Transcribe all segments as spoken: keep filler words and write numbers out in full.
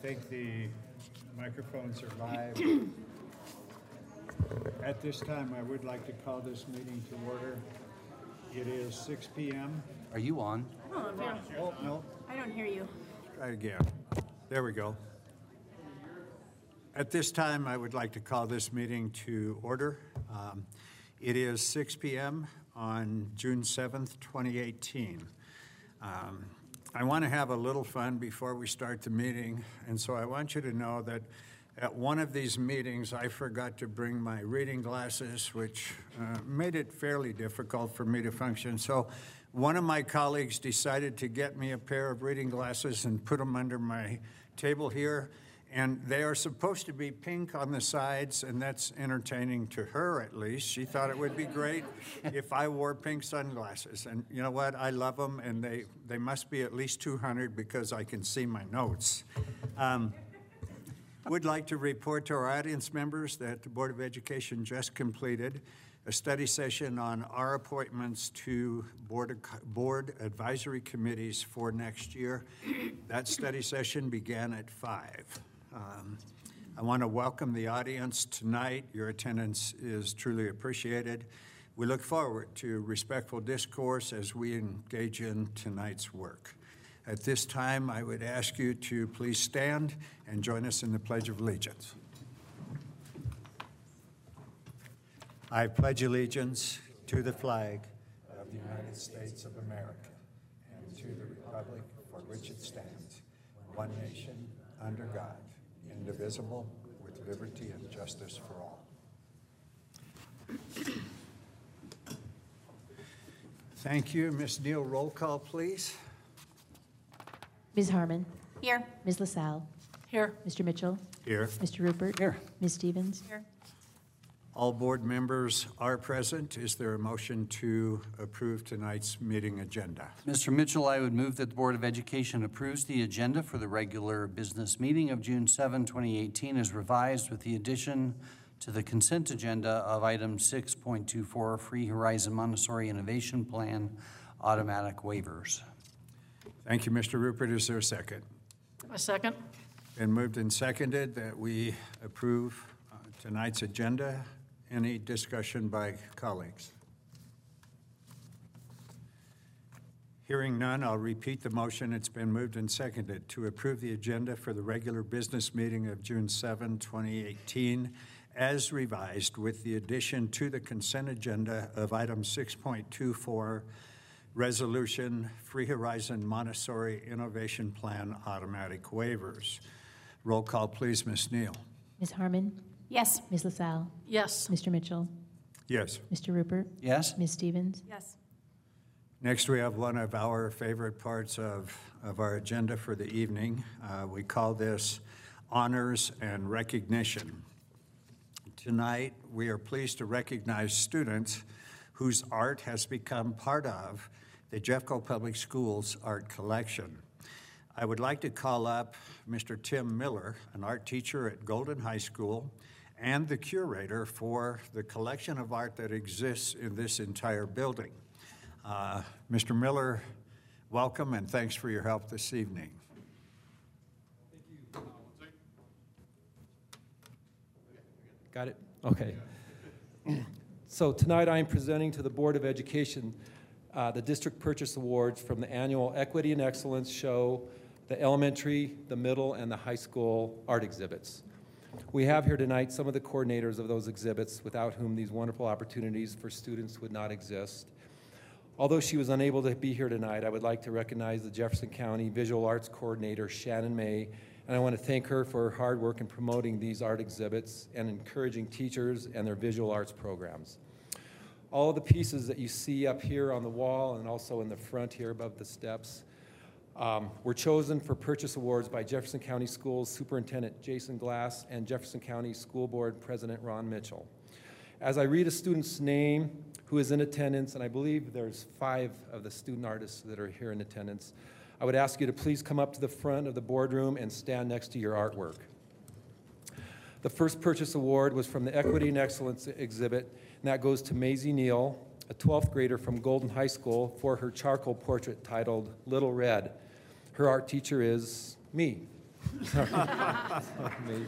think the microphones are live. At this time, I would like to call this meeting to order. It is six p m Are you on? Oh, I'm here. Oh, no. I don't hear you. Try again. There we go. At this time, I would like to call this meeting to order. Um, It is six p m on June seventh, twenty eighteen. Um, I want to have a little fun before we start the meeting, and so I want you to know that at one of these meetings, I forgot to bring my reading glasses, which uh, made it fairly difficult for me to function. So one of my colleagues decided to get me a pair of reading glasses and put them under my table here. And they are supposed to be pink on the sides, and that's entertaining to her at least. She thought it would be great if I wore pink sunglasses. And you know what? I love them, and they, they must be at least two hundred because I can see my notes. Um, would like to report to our audience members that the Board of Education just completed a study session on our appointments to board, board advisory committees for next year. That study session began at five. Um, I want to welcome the audience tonight. Your attendance is truly appreciated. We look forward to respectful discourse as we engage in tonight's work. At this time, I would ask you to please stand and join us in the Pledge of Allegiance. I pledge allegiance to the flag of the United States of America and to the republic for which it stands, one nation, under God, indivisible, with liberty and justice for all. Thank you. Miz Neal, roll call, please. Miz Harmon. Here. Miz LaSalle. Here. Mister Mitchell. Here. Mister Rupert. Here. Miz Stevens. Here. All board members are present. Is there a motion to approve tonight's meeting agenda? Mister Mitchell, I would move that the Board of Education approves the agenda for the regular business meeting of June seventh, twenty eighteen as revised with the addition to the consent agenda of item six point two four, Free Horizon Montessori Innovation Plan, automatic waivers. Thank you, Mister Rupert. Is there a second? A second. Been moved and seconded that we approve uh, tonight's agenda. Any discussion by colleagues? Hearing none, I'll repeat the motion. It's been moved and seconded to approve the agenda for the regular business meeting of June seventh, twenty eighteen, as revised with the addition to the consent agenda of item six point two four, Resolution Free Horizon Montessori Innovation Plan automatic waivers. Roll call, please, Miz Neal. Miz Harmon. Yes. Miz LaSalle. Yes. Mister Mitchell. Yes. Mister Rupert. Yes? Miz Stevens. Yes. Next, we have one of our favorite parts of, of our agenda for the evening. Uh, we call this Honors and Recognition. Tonight, we are pleased to recognize students whose art has become part of the Jeffco Public Schools art collection. I would like to call up Mister Tim Miller, an art teacher at Golden High School, and the curator for the collection of art that exists in this entire building. Uh, Mister Miller, welcome and thanks for your help this evening. Thank you. Got it? Okay. So tonight I am presenting to the Board of Education uh, the District Purchase Awards from the annual Equity and Excellence Show, the elementary, the middle, and the high school art exhibits. We have here tonight some of the coordinators of those exhibits without whom these wonderful opportunities for students would not exist. Although she was unable to be here tonight, I would like to recognize the Jefferson County Visual Arts Coordinator, Shannon May, and I want to thank her for her hard work in promoting these art exhibits and encouraging teachers and their visual arts programs. All of the pieces that you see up here on the wall and also in the front here above the steps um, were chosen for purchase awards by Jefferson County Schools Superintendent Jason Glass and Jefferson County School Board President Ron Mitchell. As I read a student's name who is in attendance, and I believe there's five of the student artists that are here in attendance, I would ask you to please come up to the front of the boardroom and stand next to your artwork. The first purchase award was from the Equity and Excellence exhibit, and that goes to Maisie Neal, a twelfth grader from Golden High School, for her charcoal portrait titled Little Red. Her art teacher is me. Me.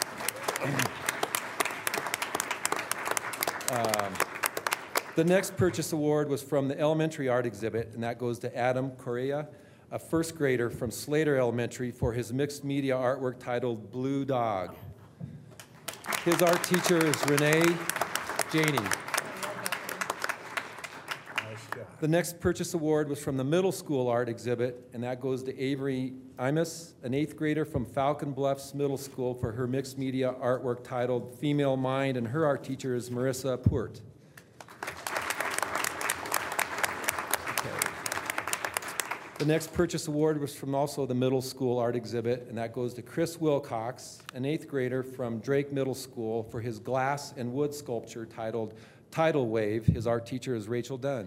Um, The next purchase award was from the elementary art exhibit, and that goes to Adam Correa, a first grader from Slater Elementary, for his mixed media artwork titled Blue Dog. His art teacher is Renee Janey. The next purchase award was from the middle school art exhibit, and that goes to Avery Imus, an eighth grader from Falcon Bluffs Middle School, for her mixed media artwork titled Female Mind, and her art teacher is Marissa Poort. The next purchase award was from also the middle school art exhibit, and that goes to Chris Wilcox, an eighth grader from Drake Middle School, for his glass and wood sculpture titled Tidal Wave. His art teacher is Rachel Dunn.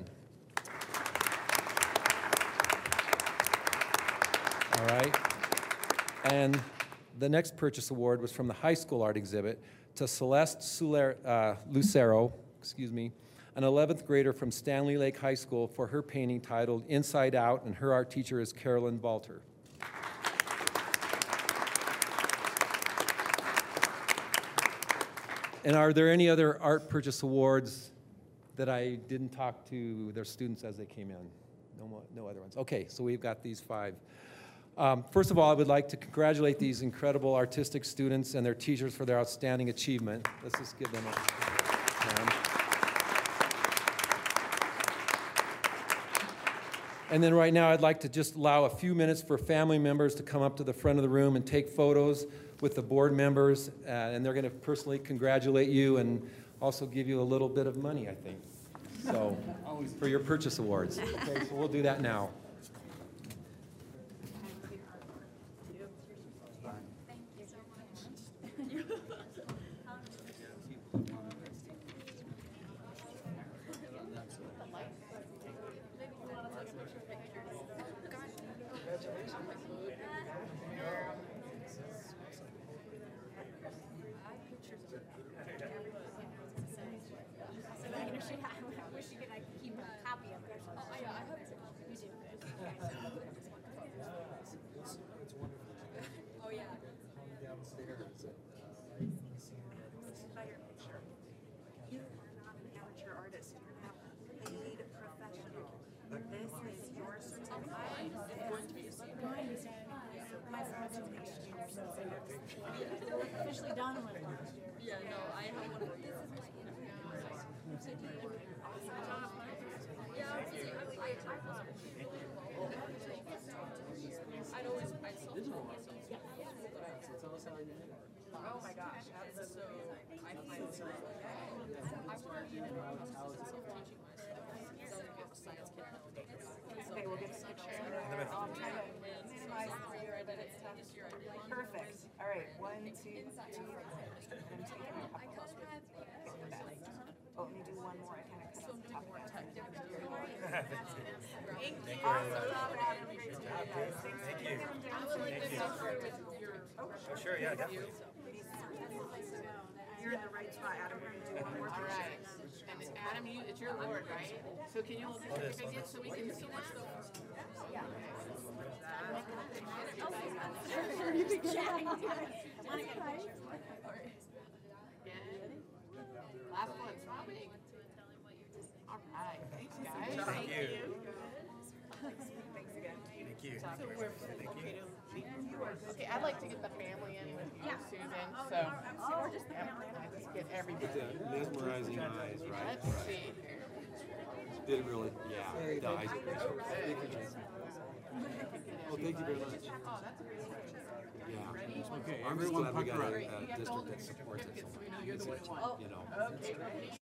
All right. And the next purchase award was from the high school art exhibit to Celeste Suler, uh, Lucero, excuse me, an eleventh grader from Stanley Lake High School, for her painting titled Inside Out, and her art teacher is Carolyn Balter. And are there any other art purchase awards that I didn't talk to their students as they came in? No, more, no other ones. Okay, so we've got these five. Um, first of all, I would like to congratulate these incredible artistic students and their teachers for their outstanding achievement. Let's just give them a hand. And then right now, I'd like to just allow a few minutes for family members to come up to the front of the room and take photos with the board members, uh, and they're going to personally congratulate you and also give you a little bit of money, I think, so, for your purchase awards. Okay, so we'll do that now. Officially done with it. Yeah, no, I have one of these. Yeah, I, I, I'd always, I'd still tell myself. Oh my gosh, that's so, I find it so, I've worked in self-teaching myself, so I have a science kid now. Okay, we'll get such a, I'll try to minimize the year I did it, this year I did. Perfect. All right, one, two, three. I'm taking a couple. Pick the best. Oh, let me do one more. I kind of cut off the top of that. Thank you. Awesome job, Adam. Great to meet you guys. Thanks for getting them down. Thank you. Oh, sure, yeah, definitely. You're in the right spot, Adam. We're gonna do one more. All right. And Adam, you, it's your award, right? So can you hold the certificate so we can see that? Yeah. Last one, swapping. All right, thanks, guys. Thank you. Thanks again. Thank you. Thank you. Okay, I'd like to get the family in with you, Susan, so. We're just the family. I just get everybody. Mesmerizing eyes, right? Let's see here. Did it really? Yeah, the eyes. Well, thank you very much. Yeah. Okay, I'm just glad we got a, a district that supports it. So we know you're the one who won. You know. Okay.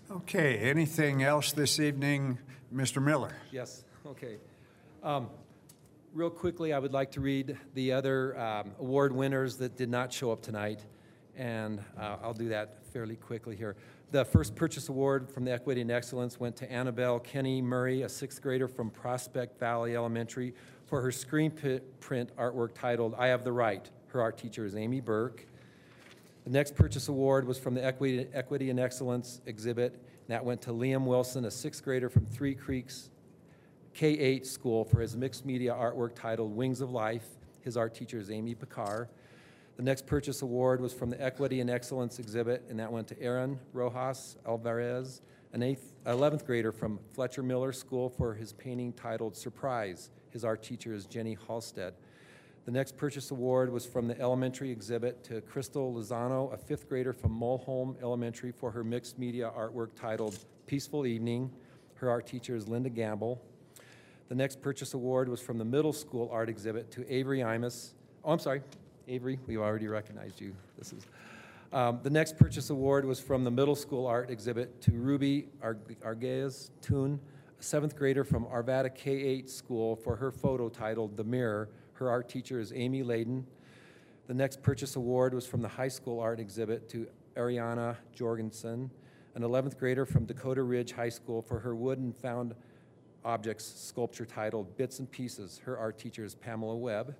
Okay, anything else this evening, Mister Miller? Yes, okay. Um, Real quickly, I would like to read the other um, award winners that did not show up tonight, and uh, I'll do that fairly quickly here. The first purchase award from the Equity and Excellence went to Annabelle Kenny Murray, a sixth grader from Prospect Valley Elementary, for her screen print artwork titled, "I Have the Right." Her art teacher is Amy Burke. The next purchase award was from the Equity, Equity and Excellence exhibit, and that went to Liam Wilson, a sixth grader from Three Creeks K eight school, for his mixed media artwork titled "Wings of Life." His art teacher is Amy Picar. The next purchase award was from the Equity and Excellence exhibit, and that went to Aaron Rojas Alvarez, an eighth, eleventh grader from Fletcher Miller School, for his painting titled "Surprise." His art teacher is Jenny Halstead. The next purchase award was from the elementary exhibit to Crystal Lozano, a fifth grader from Mulholm Elementary, for her mixed media artwork titled "Peaceful Evening." Her art teacher is Linda Gamble. The next purchase award was from the middle school art exhibit to Avery Imus. Oh, I'm sorry, Avery, we already recognized you. This is. Um, the next purchase award was from the middle school art exhibit to Ruby Arguez Toon, a seventh grader from Arvada K eight school, for her photo titled "The Mirror." Her art teacher is Amy Layden. The next purchase award was from the high school art exhibit to Ariana Jorgensen, an eleventh grader from Dakota Ridge High School, for her wood and found objects sculpture titled "Bits and Pieces." Her art teacher is Pamela Webb.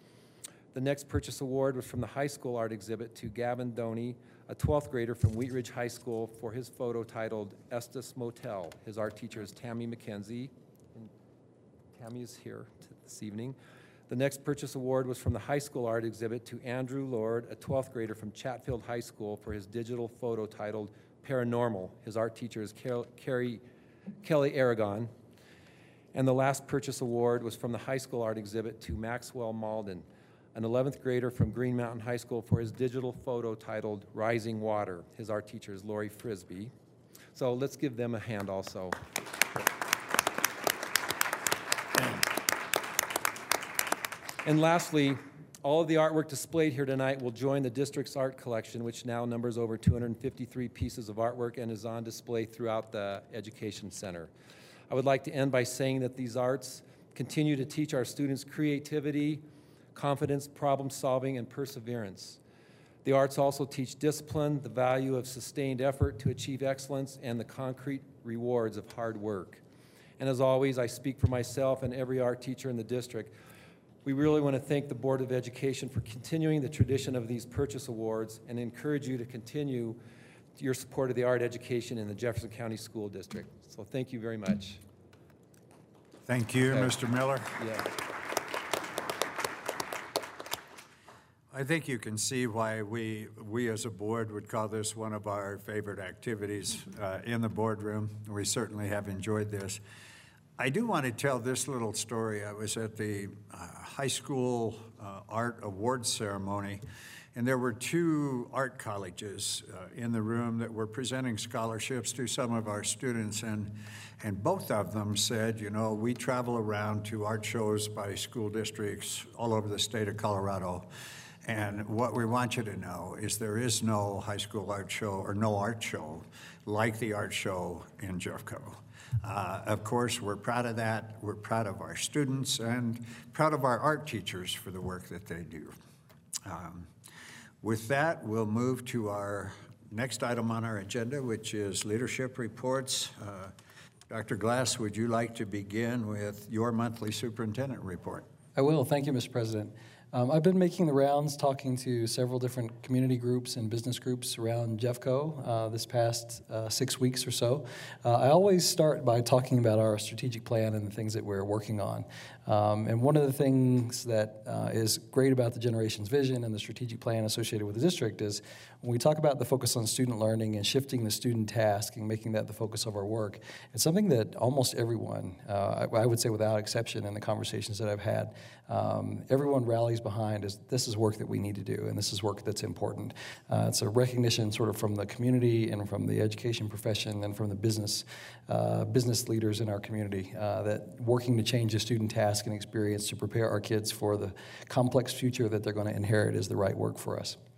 The next purchase award was from the high school art exhibit to Gavin Doney, a twelfth grader from Wheat Ridge High School, for his photo titled "Estes Motel." His art teacher is Tammy McKenzie. And Tammy is here this evening. The next purchase award was from the high school art exhibit to Andrew Lord, a twelfth grader from Chatfield High School, for his digital photo titled "Paranormal." His art teacher is Car- Carrie, Kelly Aragon. And the last purchase award was from the high school art exhibit to Maxwell Malden, an eleventh grader from Green Mountain High School, for his digital photo titled "Rising Water." His art teacher is Lori Frisbee. So let's give them a hand also. And lastly, all of the artwork displayed here tonight will join the district's art collection, which now numbers over two hundred fifty-three pieces of artwork and is on display throughout the Education Center. I would like to end by saying that these arts continue to teach our students creativity, confidence, problem solving, and perseverance. The arts also teach discipline, the value of sustained effort to achieve excellence, and the concrete rewards of hard work. And as always, I speak for myself and every art teacher in the district. We really want to thank the Board of Education for continuing the tradition of these purchase awards and encourage you to continue your support of the art education in the Jefferson County School District. So thank you very much. Thank you, Okay. Mister Miller. Yeah. I think you can see why we, we as a board would call this one of our favorite activities uh, in the boardroom. We certainly have enjoyed this. I do want to tell this little story. I was at the uh, high school uh, art awards ceremony, and there were two art colleges uh, in the room that were presenting scholarships to some of our students, and, and both of them said, you know, we travel around to art shows by school districts all over the state of Colorado, and what we want you to know is there is no high school art show or no art show like the art show in Jeffco. Uh, of course, we're proud of that. We're proud of our students and proud of our art teachers for the work that they do. Um, with that, we'll move to our next item on our agenda, which is leadership reports. Uh, Doctor Glass, would you like to begin with your monthly superintendent report? I will. Thank you, Mister President. Um, I've been making the rounds, talking to several different community groups and business groups around Jeffco uh, this past uh, six weeks or so. Uh, I always start by talking about our strategic plan and the things that we're working on. Um, and one of the things that uh, is great about the Generations Vision and the strategic plan associated with the district is when we talk about the focus on student learning and shifting the student task and making that the focus of our work, it's something that almost everyone, uh, I, I would say without exception in the conversations that I've had, um, everyone rallies behind is this is work that we need to do, and this is work that's important. Uh, it's a recognition sort of from the community and from the education profession and from the business uh, business leaders in our community uh, that working to change the student task and experience to prepare our kids for the complex future that they're going to inherit is the right work for us.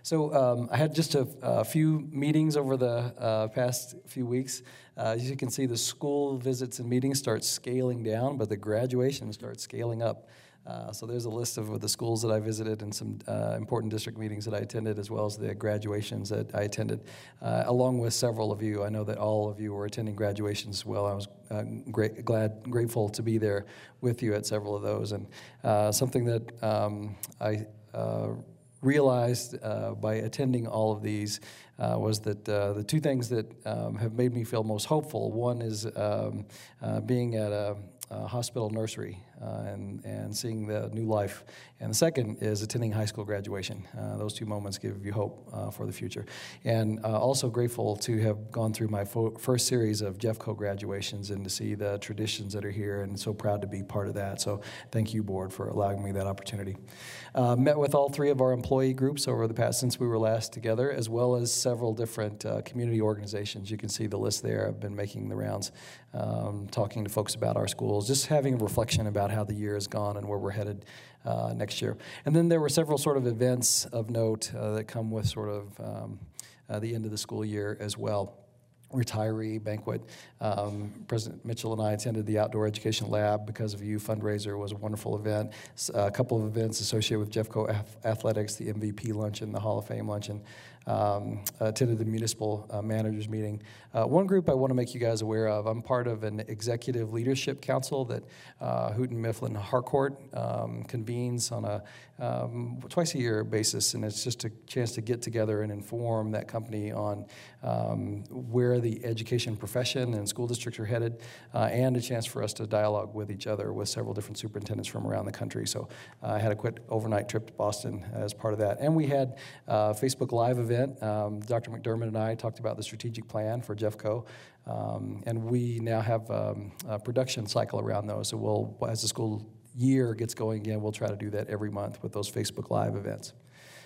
So um, I had just a, a few meetings over the uh, past few weeks. Uh, as you can see, the school visits and meetings start scaling down, but the graduation starts scaling up. Uh, so there's a list of the schools that I visited and some uh, important district meetings that I attended, as well as the graduations that I attended, uh, along with several of you. I know that all of you were attending graduations as well. I was uh, great, glad, grateful to be there with you at several of those. And uh, something that um, I uh, realized uh, by attending all of these uh, was that uh, the two things that um, have made me feel most hopeful. One is um, uh, being at a, a hospital nursery uh, and, and seeing the new life. And the second is attending high school graduation. Uh, those two moments give you hope uh, for the future. And uh, also grateful to have gone through my fo- first series of Jeffco graduations and to see the traditions that are here, and so proud to be part of that. So thank you, board, for allowing me that opportunity. Uh, met with all three of our employee groups over the past, since we were last together, as well as several different uh, community organizations. You can see the list there. I've been making the rounds, um, talking to folks about our schools, just having a reflection about how the year has gone and where we're headed uh, next year. And then there were several sort of events of note uh, that come with sort of um, uh, the end of the school year as well. Retiree banquet. Um, President Mitchell and I attended the Outdoor Education Lab Because of You fundraiser. It was a wonderful event. A couple of events associated with Jeffco Athletics, the M V P luncheon, the Hall of Fame luncheon. Um, attended the municipal uh, managers meeting. Uh, one group I want to make you guys aware of, I'm part of an executive leadership council that uh, Houghton Mifflin Harcourt um, convenes on a um, twice a year basis, and it's just a chance to get together and inform that company on um, where the education profession and school districts are headed, uh, and a chance for us to dialogue with each other with several different superintendents from around the country. So uh, I had a quick overnight trip to Boston as part of that. And we had a Facebook Live event. Um, Doctor McDermott and I talked about the strategic plan for Jeffco, um, and we now have um, a production cycle around those. So we'll, as the school year gets going again, we'll try to do that every month with those Facebook Live events.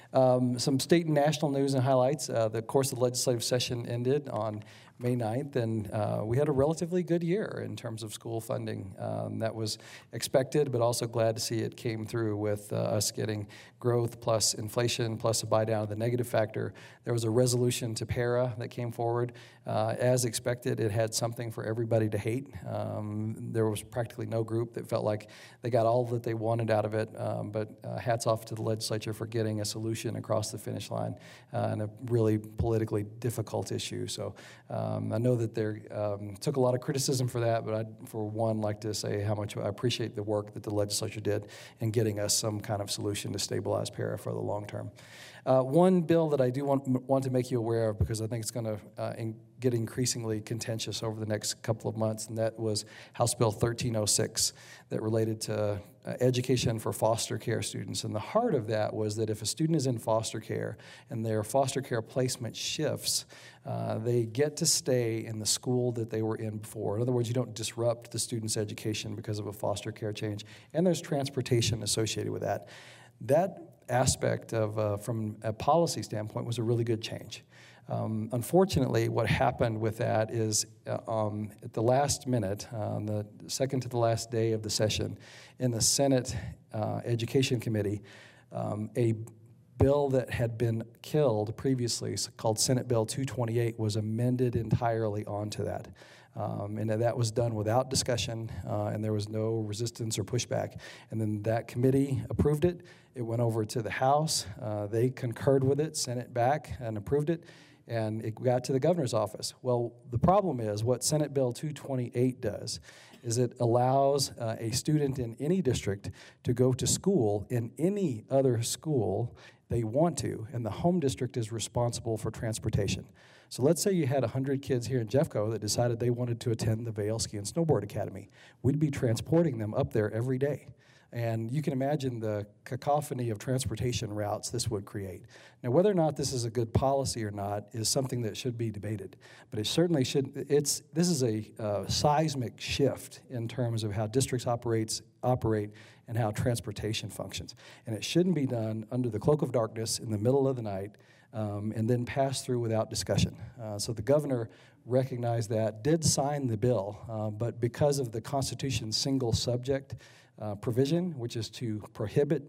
Um, some state and national news and highlights. Uh, the course of the legislative session ended on May ninth, and uh, we had a relatively good year in terms of school funding. Um, that was expected, but also glad to see it came through with uh, us getting growth plus inflation plus a buy down of the negative factor. There was a resolution to para that came forward. Uh, as expected, it had something for everybody to hate. Um, there was practically no group that felt like they got all that they wanted out of it, um, but uh, hats off to the legislature for getting a solution across the finish line uh, in a really politically difficult issue. So um, I know that they um, took a lot of criticism for that, but I'd, for one, like to say how much I appreciate the work that the legislature did in getting us some kind of solution to stabilize para for the long term. Uh, one bill that I do want, want to make you aware of, because I think it's going to uh, in, get increasingly contentious over the next couple of months, and that was House Bill thirteen oh six that related to uh, education for foster care students. And the heart of that was that if a student is in foster care and their foster care placement shifts, uh, they get to stay in the school that they were in before. In other words, you don't disrupt the student's education because of a foster care change, and there's transportation associated with that. That aspect of, uh, from a policy standpoint, was a really good change. Um, unfortunately, what happened with that is uh, um, at the last minute, on the second to the last day of the session, in the Senate uh, Education Committee, um, a bill that had been killed previously, called Senate Bill two twenty-eight, was amended entirely onto that. Um, and that was done without discussion, uh, and there was no resistance or pushback. And then that committee approved it. It went over to the House. Uh, they concurred with it, sent it back, and approved it. And it got to the governor's office. Well, the problem is what Senate Bill two twenty-eight does is it allows uh, a student in any district to go to school in any other school they want to, and the home district is responsible for transportation. So let's say you had one hundred kids here in Jeffco that decided they wanted to attend the Vail Ski and Snowboard Academy. We'd be transporting them up there every day. And you can imagine the cacophony of transportation routes this would create. Now, whether or not this is a good policy or not is something that should be debated. But it certainly should. It's this is a uh, seismic shift in terms of how districts operates operate and how transportation functions. And it shouldn't be done under the cloak of darkness in the middle of the night um, and then pass through without discussion. Uh, so the governor recognized that, did sign the bill, uh, but because of the Constitution's single subject Uh, provision, which is to prohibit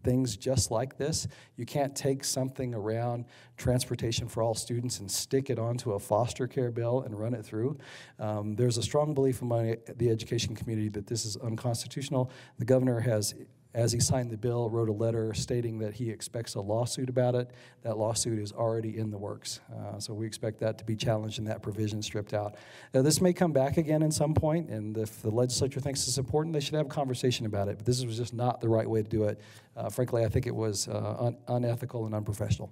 things just like this. You can't take something around transportation for all students and stick it onto a foster care bill and run it through. Um, there's a strong belief among the education community that this is unconstitutional. The governor has, as he signed the bill, wrote a letter stating that he expects a lawsuit about it. That lawsuit is already in the works. Uh, so we expect that to be challenged and that provision stripped out. Now, this may come back again at some point, and if the legislature thinks it's important, they should have a conversation about it. But this was just not the right way to do it. Uh, frankly, I think it was uh, un- unethical and unprofessional.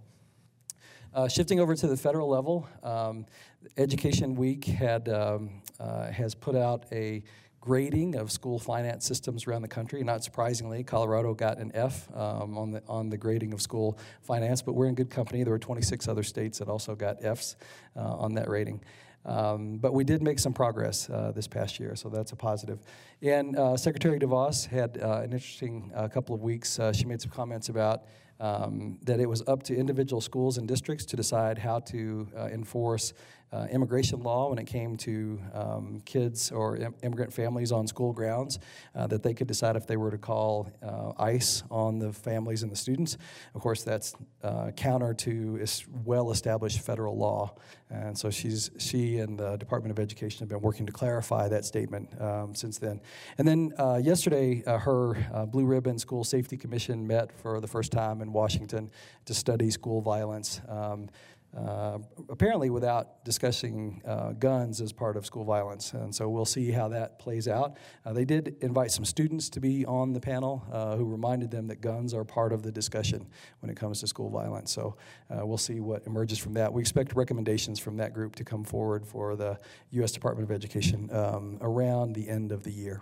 Uh, shifting over to the federal level, um, Education Week had um, uh, has put out a grading of school finance systems around the country. Not surprisingly, Colorado got an F um, on the on the grading of school finance, but we're in good company. There were twenty-six other states that also got Fs uh, on that rating. Um, but we did make some progress uh, this past year, so that's a positive. And uh, Secretary DeVos had uh, an interesting uh, couple of weeks. Uh, she made some comments about um, that it was up to individual schools and districts to decide how to uh, enforce uh, immigration law when it came to um, kids or im- immigrant families on school grounds, uh, that they could decide if they were to call uh, ICE on the families and the students. Of course, that's uh, counter to is well-established federal law. And so she's she and the Department of Education have been working to clarify that statement um, since then. And then uh, yesterday, uh, her uh, Blue Ribbon School Safety Commission met for the first time in Washington to study school violence, um, uh, apparently without discussing uh, guns as part of school violence. And so we'll see how that plays out. Uh, they did invite some students to be on the panel uh, who reminded them that guns are part of the discussion when it comes to school violence. So uh, we'll see what emerges from that. We expect recommendations from that group to come forward for the U S Department of Education um, around the end of the year.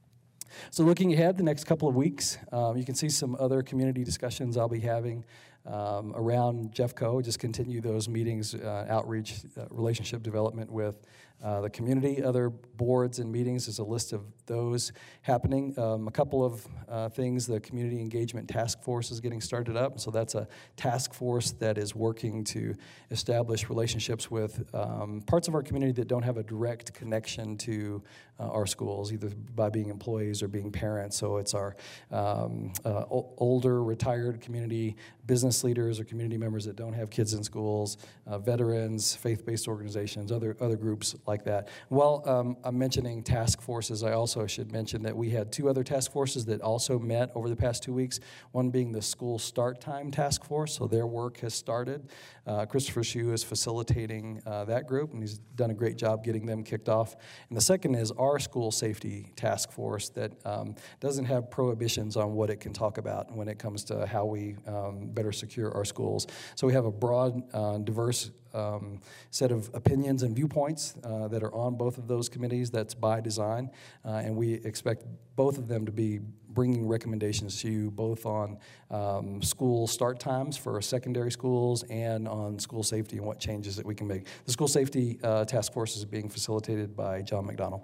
So looking ahead the next couple of weeks, um, you can see some other community discussions I'll be having um, around Jeffco. Just continue those meetings, uh, outreach, uh, relationship development with uh, the community. Other boards and meetings, there's a list of those happening. Um, a couple of uh, things, the Community Engagement Task Force is getting started up. So that's a task force that is working to establish relationships with um, parts of our community that don't have a direct connection to uh, our schools, either by being employees or being parents. So it's our um, uh, o- older, retired community business leaders or community members that don't have kids in schools, uh, veterans, faith-based organizations, other other groups like that. Well, um, I'm mentioning task forces. I also should mention that we had two other task forces that also met over the past two weeks, one being the School Start Time Task Force, so their work has started. Uh, Christopher Hsu is facilitating uh, that group, and he's done a great job getting them kicked off. And the second is our School Safety Task Force that um, doesn't have prohibitions on what it can talk about when it comes to how we um, better secure our schools. So we have a broad, uh, diverse um, set of opinions and viewpoints uh, that are on both of those committees. That's by design, uh, and we expect both of them to be bringing recommendations to you both on um, school start times for secondary schools and on school safety and what changes that we can make. The School Safety uh, Task Force is being facilitated by John McDonnell.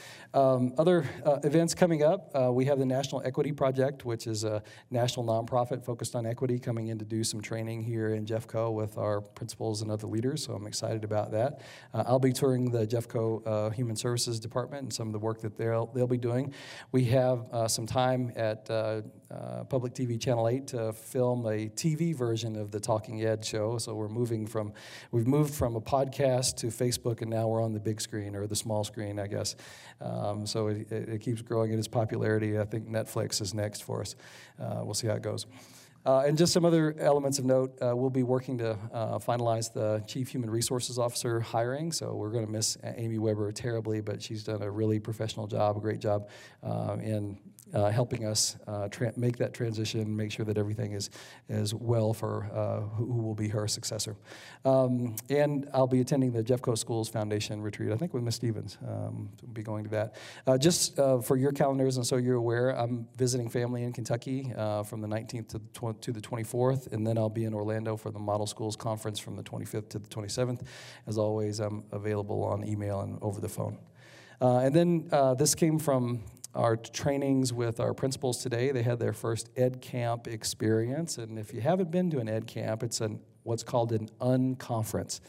Um, other uh, events coming up, uh, we have the National Equity Project, which is a national nonprofit focused on equity, coming in to do some training here in Jeffco with our principals and other leaders, so I'm excited about that. Uh, I'll be touring the Jeffco uh, Human Services Department and some of the work that they'll, they'll be doing. We have uh, some time at uh, uh, Public T V Channel eight to film a T V version of the Talking Ed show, so we're moving from, we've moved from a podcast to Facebook, and now we're on the big screen, or the small screen, I guess. Um, so it, it keeps growing in its popularity. I think Netflix is next for us. Uh, we'll see how it goes. Uh, and just some other elements of note, uh, we'll be working to uh, finalize the Chief Human Resources Officer hiring. So we're going to miss Amy Weber terribly, but she's done a really professional job, a great job uh, in uh, helping us uh, tra- make that transition, make sure that everything is, is well for uh, who, who will be her successor. Um, and I'll be attending the Jeffco Schools Foundation retreat, I think with Miz Stevens. Um, we'll be going to that. Uh, just uh, for your calendars, and so you're aware, I'm visiting family in Kentucky uh, from the nineteenth to the twentieth. to the twenty-fourth, and then I'll be in Orlando for the Model Schools Conference from the twenty-fifth to the twenty-seventh. As always, I'm available on email and over the phone. Uh, and then uh, this came from our trainings with our principals today. They had their first Ed Camp experience, and if you haven't been to an Ed Camp, it's an what's called an unconference.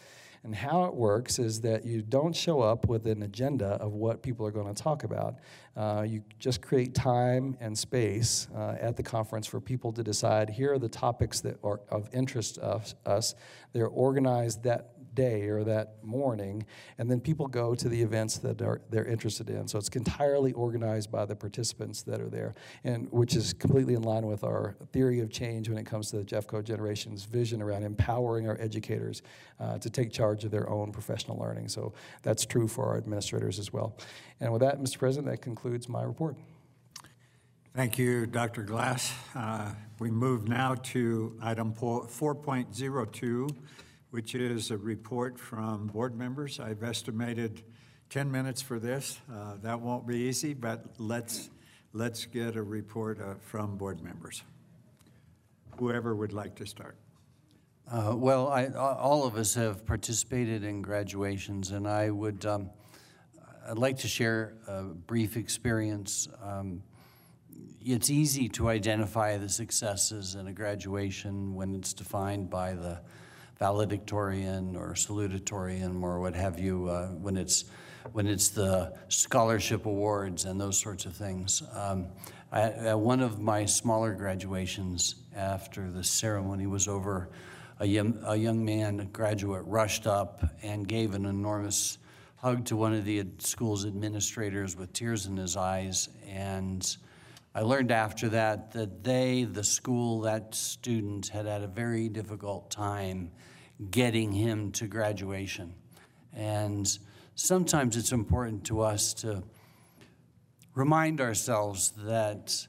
And how it works is that you don't show up with an agenda of what people are going to talk about. Uh, you just create time and space uh, at the conference for people to decide, here are the topics that are of interest of us. They're organized that day or that morning, and then people go to the events that are, they're interested in. So it's entirely organized by the participants that are there, and which is completely in line with our theory of change when it comes to the Jeffco generation's vision around empowering our educators uh, to take charge of their own professional learning. So that's true for our administrators as well. And with that, Mister President, that concludes my report. Thank you, Doctor Glass. Uh, we move now to item four point oh two, which is a report from board members. I've estimated ten minutes for this. Uh, that won't be easy, but let's, let's get a report uh, from board members. Whoever would like to start. Uh, well, I, all of us have participated in graduations, and I would, um, I'd like to share a brief experience. Um, it's easy to identify the successes in a graduation when it's defined by the valedictorian or salutatorian or what have you, uh, when it's when it's the scholarship awards and those sorts of things. Um, I, at one of my smaller graduations, after the ceremony was over, a young, a young man, a graduate, rushed up and gave an enormous hug to one of the school's administrators with tears in his eyes. And I learned after that that they, the school, that student, had had a very difficult time getting him to graduation. And sometimes it's important to us to remind ourselves that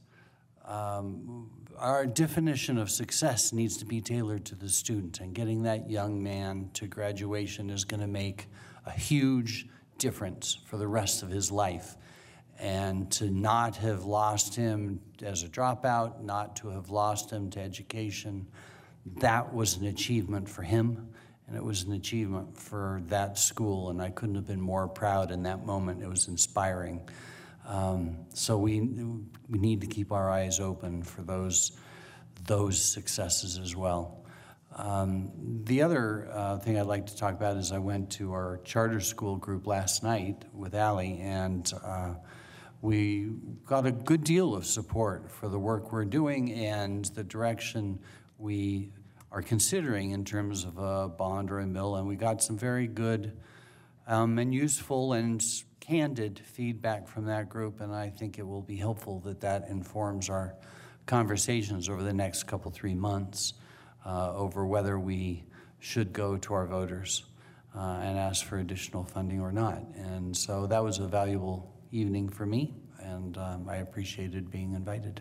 um, our definition of success needs to be tailored to the student, and getting that young man to graduation is going to make a huge difference for the rest of his life. And to not have lost him as a dropout, not to have lost him to education, that was an achievement for him, and it was an achievement for that school, and I couldn't have been more proud in that moment. It was inspiring. Um, so we we need to keep our eyes open for those those successes as well. Um, the other uh, thing I'd like to talk about is I went to our charter school group last night with Allie, and uh, we got a good deal of support for the work we're doing and the direction we are considering in terms of a bond or a mill, and we got some very good um, and useful and candid feedback from that group, and I think it will be helpful that that informs our conversations over the next couple, three months uh, over whether we should go to our voters uh, and ask for additional funding or not. And so that was a valuable evening for me, and um, I appreciated being invited.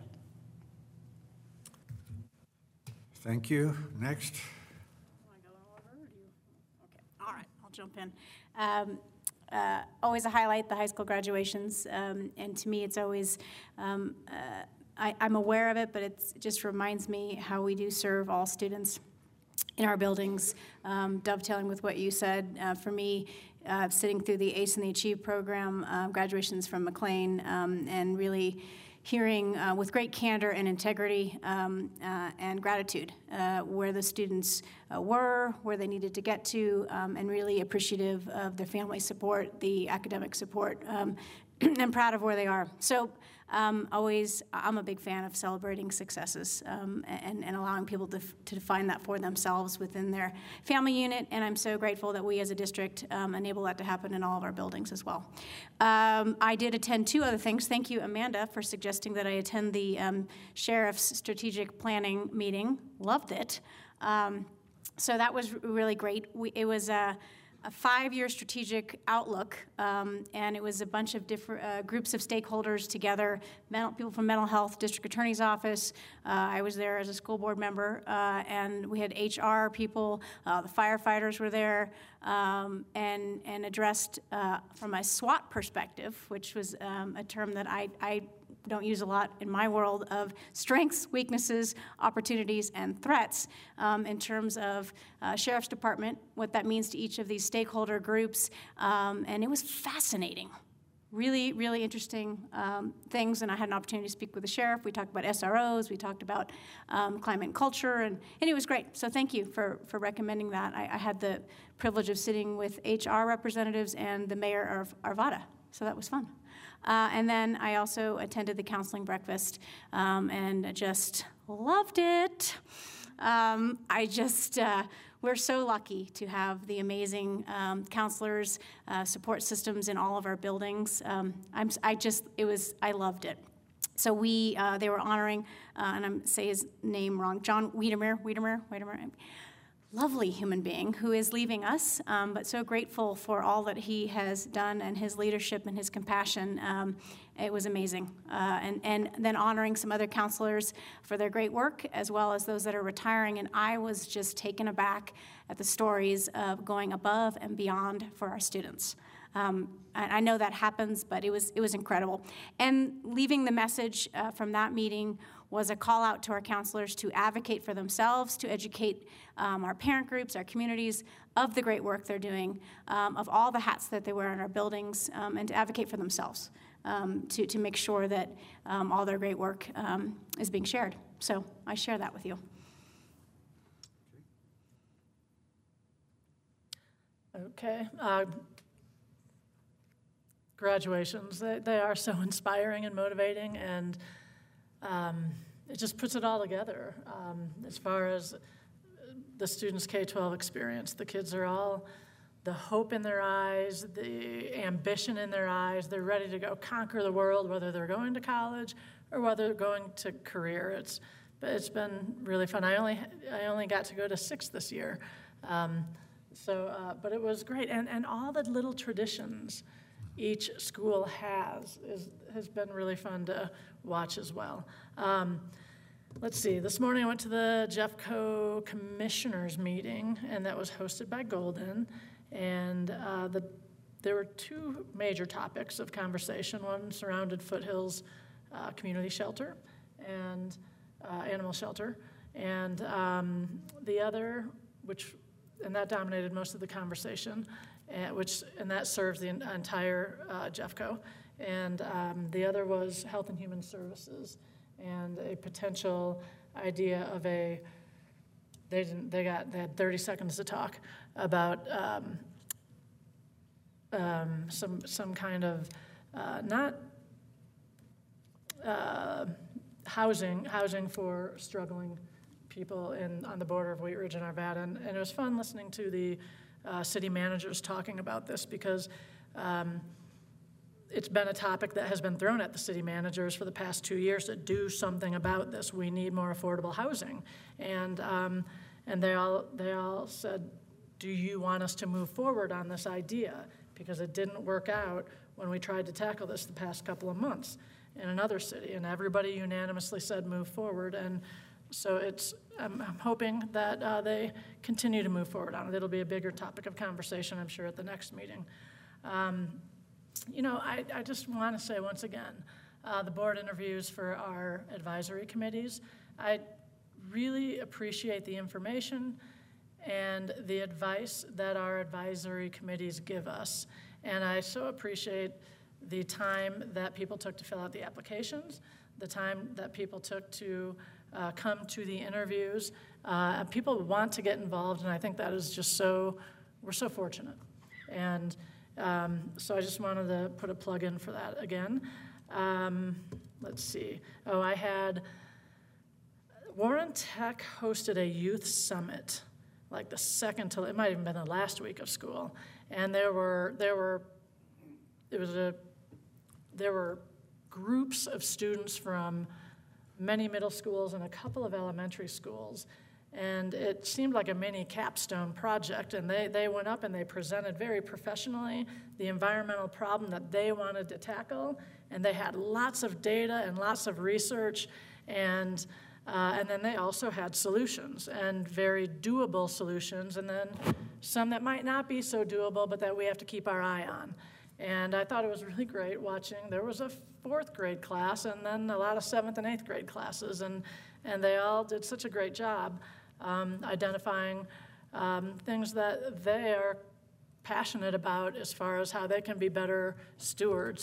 Thank you. Next. Want to go in order, or do you? Okay, all right, I'll jump in. Um, uh, always a highlight, the high school graduations, um, and to me, it's always, um, uh, I, I'm aware of it, but it's, it just reminds me how we do serve all students in our buildings. Um, dovetailing with what you said, uh, for me, uh, sitting through the ACE and the Achieve program, uh, graduations from McLean, um, and really hearing uh, with great candor and integrity um, uh, and gratitude uh, where the students uh, were, where they needed to get to, um, and really appreciative of their family support, the academic support, um, and proud of where they are. So um, always, I'm a big fan of celebrating successes um, and, and allowing people to, to define that for themselves within their family unit, and I'm so grateful that we as a district um, enable that to happen in all of our buildings as well. Um, I did attend two other things. Thank you, Amanda, for suggesting that I attend the um, Sheriff's Strategic Planning meeting. Loved it. Um, so that was really great. We, it was a a five-year strategic outlook, um, and it was a bunch of different uh, groups of stakeholders together, mental, people from mental health, district attorney's office. Uh, I was there as a school board member, uh, and we had H R people, uh, the firefighters were there, um, and, and addressed uh, from a SWOT perspective, which was um, a term that I, I don't use a lot in my world, of strengths, weaknesses, opportunities, and threats um, in terms of uh, Sheriff's Department, what that means to each of these stakeholder groups, um, and it was fascinating. really, really interesting um, things, and I had an opportunity to speak with the sheriff. We talked about S R Os, we talked about um, climate and culture, and, and it was great. So thank you for, for recommending that. I, I had the privilege of sitting with H R representatives and the mayor of Arvada, so that was fun. Uh, and then I also attended the counseling breakfast um, and just loved it. Um, I just, uh, we're so lucky to have the amazing um, counselors, uh, support systems in all of our buildings. Um, I'm, I just, it was, I loved it. So we, uh, they were honoring, uh, and I'm say his name wrong, John Wiedemer, Wiedemer, Wiedemer, lovely human being who is leaving us, um, but so grateful for all that he has done and his leadership and his compassion. Um, it was amazing. Uh, and, and then honoring some other counselors for their great work, as well as those that are retiring. And I was just taken aback at the stories of going above and beyond for our students. Um, I know that happens, but it was it was incredible. And leaving the message uh, from that meeting was a call out to our counselors to advocate for themselves, to educate um, our parent groups, our communities of the great work they're doing, um, of all the hats that they wear in our buildings, um, and to advocate for themselves, um, to, to make sure that um, all their great work um, is being shared. So I share that with you. Okay. Uh, graduations, they, they are so inspiring and motivating, and um, it just puts it all together. Um, as far as the students' K twelve experience, the kids are all, the hope in their eyes, the ambition in their eyes, they're ready to go conquer the world, whether they're going to college or whether they're going to career. It's, it's been really fun. I only, I only got to go to six this year. Um, so, uh, but it was great. And, and all the little traditions each school has is, has been really fun to watch as well. Um, let's see, this morning I went to the Jeffco Commissioners meeting, and that was hosted by Golden, and uh, the, there were two major topics of conversation. One surrounded Foothills uh, Community Shelter and uh, Animal Shelter, and um, the other, which, and that dominated most of the conversation, and which and that serves the entire uh, Jeffco, and um, the other was Health and Human Services, and a potential idea of a. They didn't. They got. They had thirty seconds to talk about um, um, some some kind of uh, not uh, housing housing for struggling people in on the border of Wheat Ridge and Arvada, and, and it was fun listening to the. Uh, city managers talking about this, because um, it's been a topic that has been thrown at the city managers for the past two years to do something about this. We need more affordable housing, and um, and they all they all said, "Do you want us to move forward on this idea?" Because it didn't work out when we tried to tackle this the past couple of months in another city, and everybody unanimously said, "Move forward." And so it's, I'm, I'm hoping that uh, they continue to move forward on it. It'll be a bigger topic of conversation, I'm sure, at the next meeting. Um, you know, I, I just want to say once again, uh, the board interviews for our advisory committees, I really appreciate the information and the advice that our advisory committees give us. And I so appreciate the time that people took to fill out the applications, the time that people took to Uh, come to the interviews. Uh, people want to get involved, and I think that is just so, we're so fortunate. And um, so I just wanted to put a plug in for that again. Um, let's see. Oh, I had, Warren Tech hosted a youth summit, like the second to, it might have even been the last week of school. And there were, there were, it was a, there were groups of students from many middle schools and a couple of elementary schools, and it seemed like a mini capstone project, and they, they went up and they presented very professionally the environmental problem that they wanted to tackle, and they had lots of data and lots of research, and, uh, and then they also had solutions, and very doable solutions, and then some that might not be so doable but that we have to keep our eye on. And I thought it was really great watching. There was a fourth grade class and then a lot of seventh and eighth grade classes, and, and they all did such a great job um, identifying um, things that they are passionate about as far as how they can be better stewards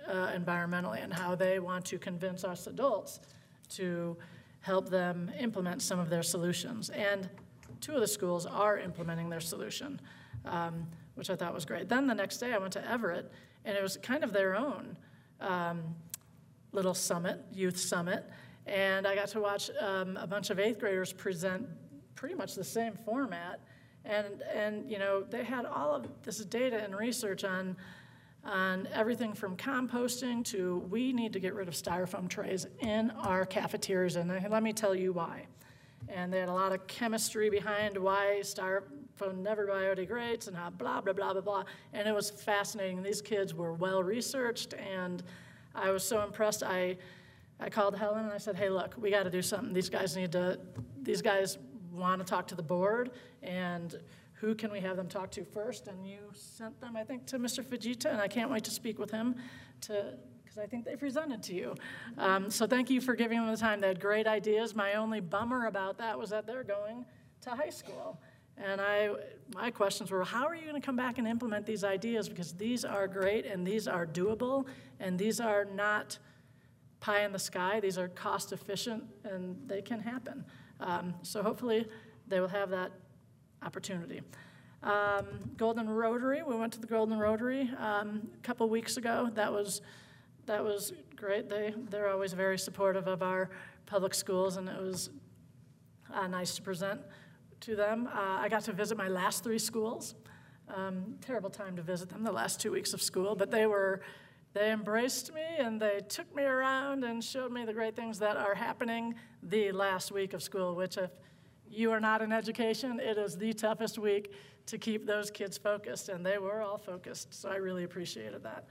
uh, environmentally and how they want to convince us adults to help them implement some of their solutions. And two of the schools are implementing their solution, um, which I thought was great. Then the next day I went to Everett, and it was kind of their own um, little summit, youth summit, and I got to watch um, a bunch of eighth graders present pretty much the same format. And, and you know, they had all of this data and research on, on everything from composting to we need to get rid of styrofoam trays in our cafeterias, and let me tell you why. And they had a lot of chemistry behind why styrofoam never biodegrades and how blah, blah, blah, blah, blah. And it was fascinating. These kids were well-researched, and I was so impressed. I, I called Helen and I said, hey, look, we got to do something. These guys need to, these guys want to talk to the board, and who can we have them talk to first? And you sent them, I think, to Mister Fujita, and I can't wait to speak with him to, because I think they presented to you. Um, so thank you for giving them the time. They had great ideas. My only bummer about that was that they're going to high school. And I, my questions were, how are you going to come back and implement these ideas? Because these are great, and these are doable, and these are not pie in the sky. These are cost efficient, and they can happen. Um, so hopefully they will have that opportunity. Um, Golden Rotary, we went to the Golden Rotary um, a couple weeks ago. That was that was great. They, they're always very supportive of our public schools, and it was uh, nice to present to them. Uh, I got to visit my last three schools. Um, terrible time to visit them, the last two weeks of school, but they were, they embraced me, and they took me around and showed me the great things that are happening the last week of school, which if you are not in education, it is the toughest week to keep those kids focused, and they were all focused, so I really appreciated that.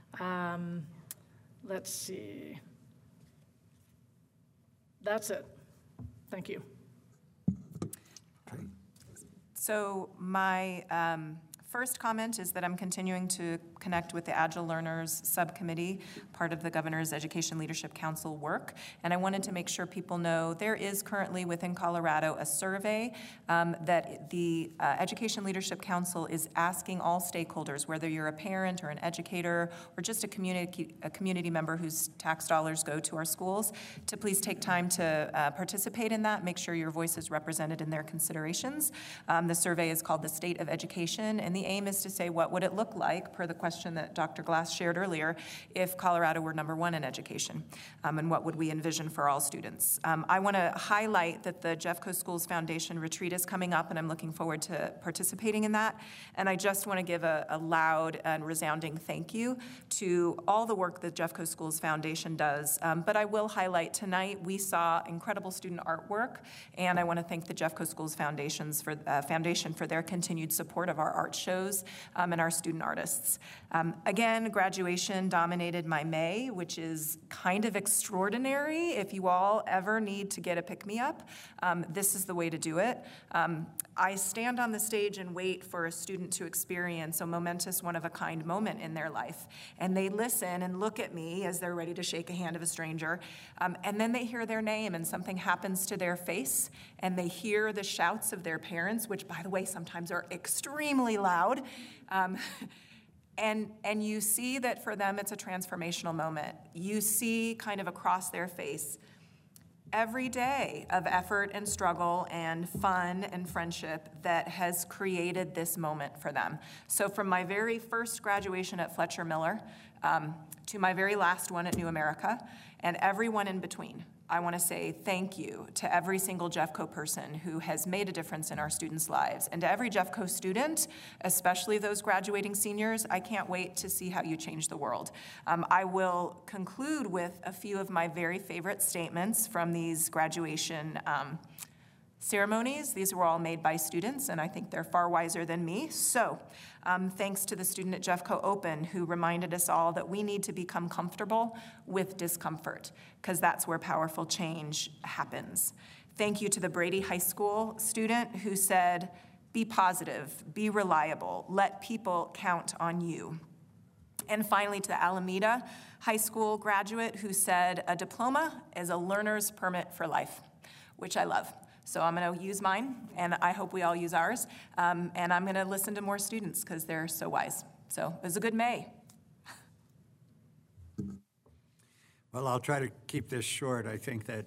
Um, let's see. That's it. Thank you. So my um, first comment is that I'm continuing to connect with the Agile Learners Subcommittee, part of the Governor's Education Leadership Council work. And I wanted to make sure people know there is currently within Colorado a survey um, that the uh, Education Leadership Council is asking all stakeholders, whether you're a parent or an educator or just a community, a community member whose tax dollars go to our schools, to please take time to uh, participate in that, make sure your voice is represented in their considerations. Um, the survey is called the State of Education, and the aim is to say what would it look like, per the question that Doctor Glass shared earlier, if Colorado were number one in education, um, and what would we envision for all students. Um, I want to highlight that the Jeffco Schools Foundation retreat is coming up, and I'm looking forward to participating in that. And I just want to give a, a loud and resounding thank you to all the work that Jeffco Schools Foundation does. Um, but I will highlight tonight, we saw incredible student artwork, and I want to thank the Jeffco Schools Foundations for, uh, Foundation for their continued support of our art shows um, and our student artists. Um, again, graduation dominated my May, which is kind of extraordinary. If you all ever need to get a pick-me-up, um, this is the way to do it. Um, I stand on the stage and wait for a student to experience a momentous, one-of-a-kind moment in their life. And they listen and look at me as they're ready to shake a hand of a stranger. Um, and then they hear their name and something happens to their face. And they hear the shouts of their parents, which, by the way, sometimes are extremely loud. Um, And, and you see that for them it's a transformational moment. You see kind of across their face every day of effort and struggle and fun and friendship that has created this moment for them. So from my very first graduation at Fletcher Miller um, to my very last one at New America and everyone in between, I want to say thank you to every single Jeffco person who has made a difference in our students' lives. And to every Jeffco student, especially those graduating seniors, I can't wait to see how you change the world. Um, I will conclude with a few of my very favorite statements from these graduation um, ceremonies. These were all made by students, and I think they're far wiser than me. So um, thanks to the student at Jeffco Open who reminded us all that we need to become comfortable with discomfort, because that's where powerful change happens. Thank you to the Brady High School student who said, be positive, be reliable, let people count on you. And finally, to the Alameda High School graduate who said, a diploma is a learner's permit for life, which I love. So I'm going to use mine, and I hope we all use ours. Um, and I'm going to listen to more students because they're so wise. So it was a good May. Well, I'll try to keep this short. I think that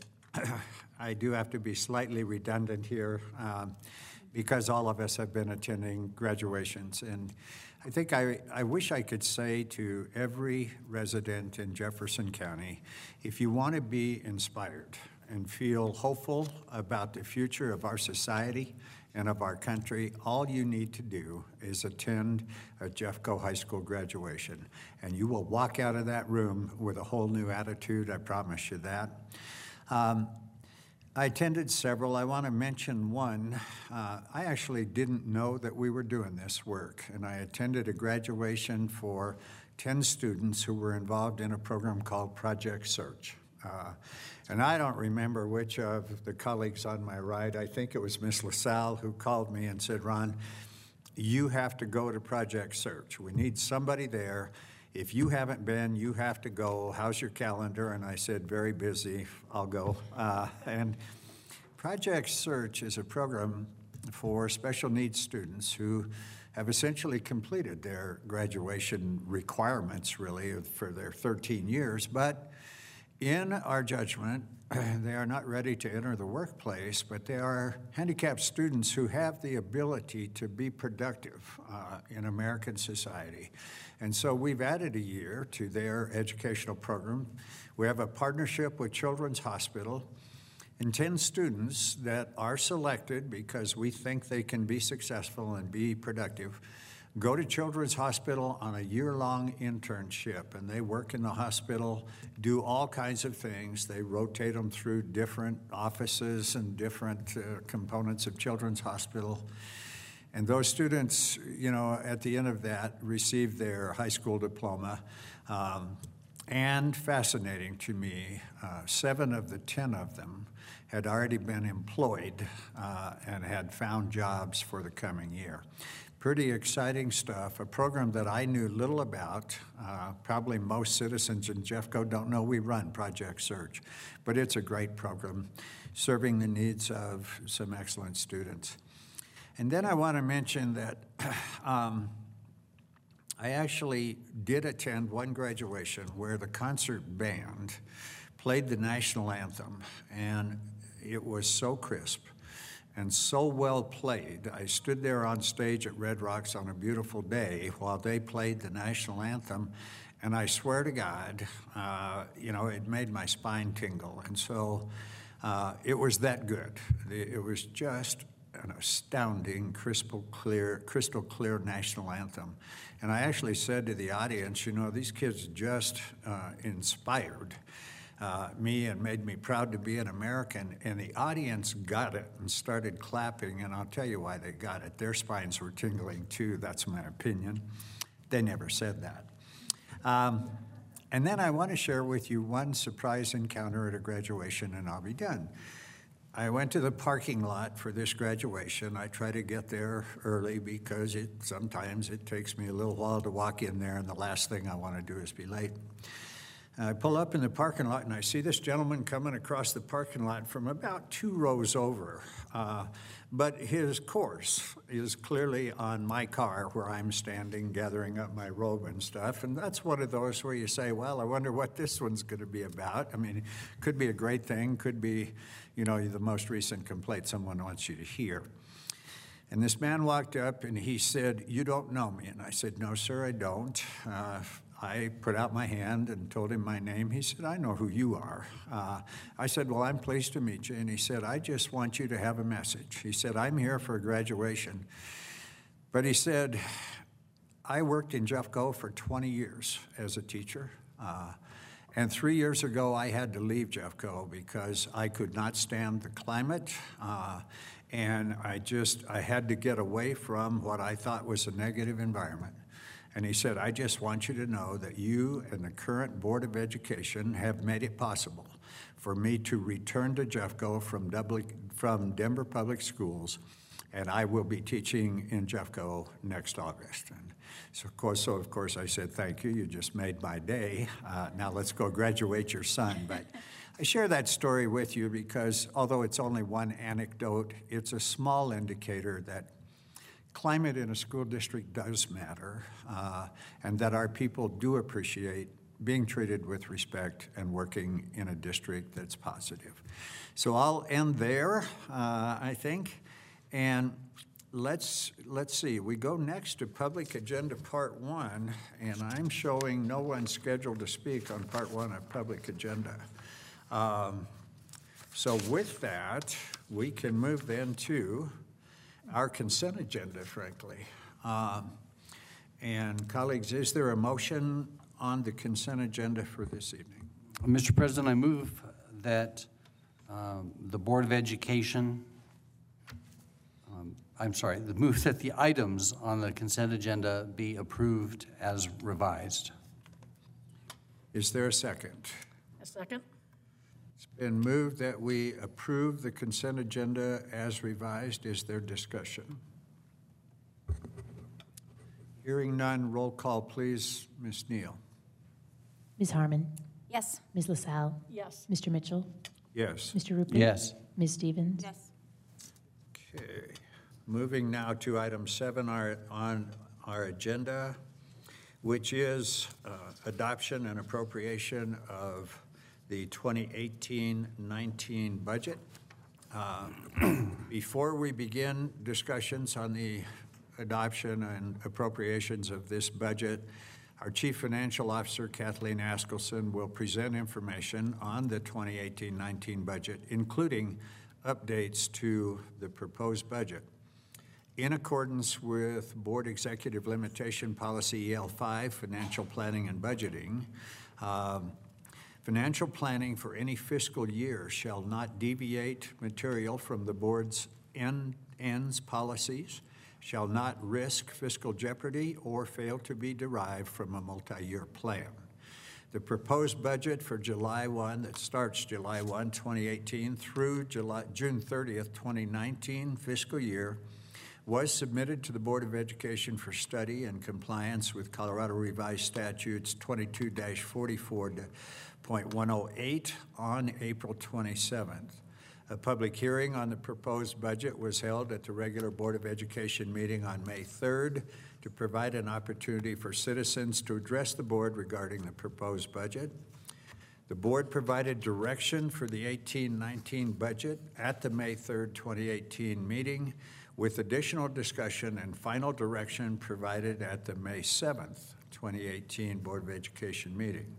I do have to be slightly redundant here um, because all of us have been attending graduations. And I think I, I wish I could say to every resident in Jefferson County, if you want to be inspired and feel hopeful about the future of our society and of our country, all you need to do is attend a Jeffco High School graduation. And you will walk out of that room with a whole new attitude, I promise you that. Um, I attended several. I want to mention one. Uh, I actually didn't know that we were doing this work, and I attended a graduation for ten students who were involved in a program called Project Search. Uh, and I don't remember which of the colleagues on my right, I think it was Miss LaSalle, who called me and said, Ron, you have to go to Project Search. We need somebody there. If you haven't been, you have to go. How's your calendar? And I said, very busy, I'll go. Uh, and Project Search is a program for special needs students who have essentially completed their graduation requirements, really, for their thirteen years, but in our judgment, they are not ready to enter the workplace, but they are handicapped students who have the ability to be productive uh, in American society. And so we've added a year to their educational program. We have a partnership with Children's Hospital, and ten students that are selected because we think they can be successful and be productive go to Children's Hospital on a year-long internship, and they work in the hospital, do all kinds of things. They rotate them through different offices and different uh, components of Children's Hospital. And those students, you know, at the end of that, receive their high school diploma. Um, and fascinating to me, uh, seven of the ten of them had already been employed uh, and had found jobs for the coming year. Pretty exciting stuff, a program that I knew little about. Uh, probably most citizens in Jeffco don't know we run Project Search, but it's a great program serving the needs of some excellent students. And then I want to mention that um, I actually did attend one graduation where the concert band played the national anthem, and it was so crisp and so well played. I stood there on stage at Red Rocks on a beautiful day while they played the national anthem, and I swear to God, uh, you know, it made my spine tingle. And so uh, it was that good. It was just an astounding, crystal clear, crystal clear national anthem. And I actually said to the audience, you know, these kids just uh, inspired Uh, me and made me proud to be an American, and the audience got it and started clapping, and I'll tell you why they got it. Their spines were tingling too, that's my opinion. They never said that. Um, and then I want to share with you one surprise encounter at a graduation, and I'll be done. I went to the parking lot for this graduation. I try to get there early because it sometimes it takes me a little while to walk in there, and the last thing I want to do is be late. I pull up in the parking lot, and I see this gentleman coming across the parking lot from about two rows over. Uh, but his course is clearly on my car where I'm standing gathering up my robe and stuff. And that's one of those where you say, well, I wonder what this one's going to be about. I mean, it could be a great thing, could be, you know, the most recent complaint someone wants you to hear. And this man walked up, and he said, you don't know me. And I said, no, sir, I don't. Uh, I put out my hand and told him my name. He said, I know who you are. Uh, I said, well, I'm pleased to meet you. And he said, I just want you to have a message. He said, I'm here for a graduation. But he said, I worked in Jeffco for twenty years as a teacher. Uh, and three years ago, I had to leave Jeffco because I could not stand the climate. Uh, and I just, I had to get away from what I thought was a negative environment. And he said, I just want you to know that you and the current Board of Education have made it possible for me to return to Jeffco from, from Denver Public Schools, and I will be teaching in Jeffco next August. And so, of course, so of course I said, thank you, you just made my day. Uh, now let's go graduate your son. But I share that story with you because although it's only one anecdote, it's a small indicator that climate in a school district does matter, uh, and that our people do appreciate being treated with respect and working in a district that's positive. So I'll end there, uh, I think. And let's, let's see, we go next to public agenda part one, and I'm showing no one scheduled to speak on part one of public agenda. Um, so with that, we can move then to our consent agenda, frankly. Um, and colleagues, is there a motion on the consent agenda for this evening? Mister President, I move that um, the Board of Education, um, I'm sorry, the move that the items on the consent agenda be approved as revised. Is there a second? A second? It's been moved that we approve the consent agenda as revised. Is there discussion? Hearing none, roll call, please. Miz Neal. Miz Harmon. Yes. Miz LaSalle. Yes. Mister Mitchell. Yes. Mister Rupert. Yes. Miz Stevens. Yes. Okay. Moving now to item seven our, on our agenda, which is uh, adoption and appropriation of the twenty eighteen nineteen budget. Uh, before we begin discussions on the adoption and appropriations of this budget, our Chief Financial Officer, Kathleen Askelson, will present information on the twenty eighteen nineteen budget, including updates to the proposed budget. In accordance with Board Executive Limitation Policy E L five, Financial Planning and Budgeting, um, financial planning for any fiscal year shall not deviate material from the Board's end, ends policies, shall not risk fiscal jeopardy, or fail to be derived from a multi-year plan. The proposed budget for July first, that starts July first, twenty eighteen through July, June thirtieth, twenty nineteen fiscal year, was submitted to the Board of Education for study and compliance with Colorado Revised Statutes twenty-two forty-four point one oh eight on April twenty-seventh. A public hearing on the proposed budget was held at the regular Board of Education meeting on May third to provide an opportunity for citizens to address the board regarding the proposed budget. The board provided direction for the eighteen nineteen budget at the May third, twenty eighteen meeting, with additional discussion and final direction provided at the May seventh, twenty eighteen Board of Education meeting.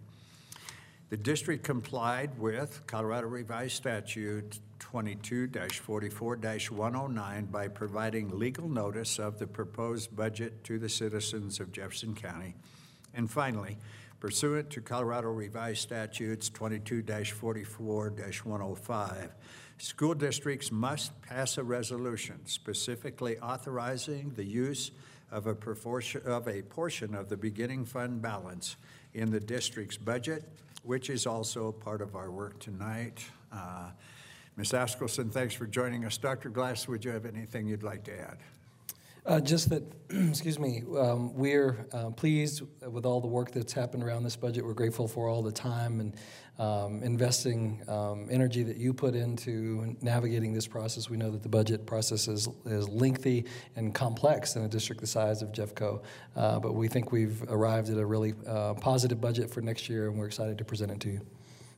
The district complied with Colorado Revised Statute twenty-two forty-four one oh nine by providing legal notice of the proposed budget to the citizens of Jefferson County. And finally, pursuant to Colorado Revised Statutes twenty-two forty-four one oh five, school districts must pass a resolution specifically authorizing the use of a, proportion, of a portion of the beginning fund balance in the district's budget, which is also part of our work tonight. Uh, Miz Askelson, thanks for joining us. Doctor Glass, would you have anything you'd like to add? Uh, just that, excuse me, um, we're uh, pleased with all the work that's happened around this budget. We're grateful for all the time and um, investing um, energy that you put into navigating this process. We know that the budget process is, is lengthy and complex in a district the size of Jeffco, uh, but we think we've arrived at a really uh, positive budget for next year, and we're excited to present it to you.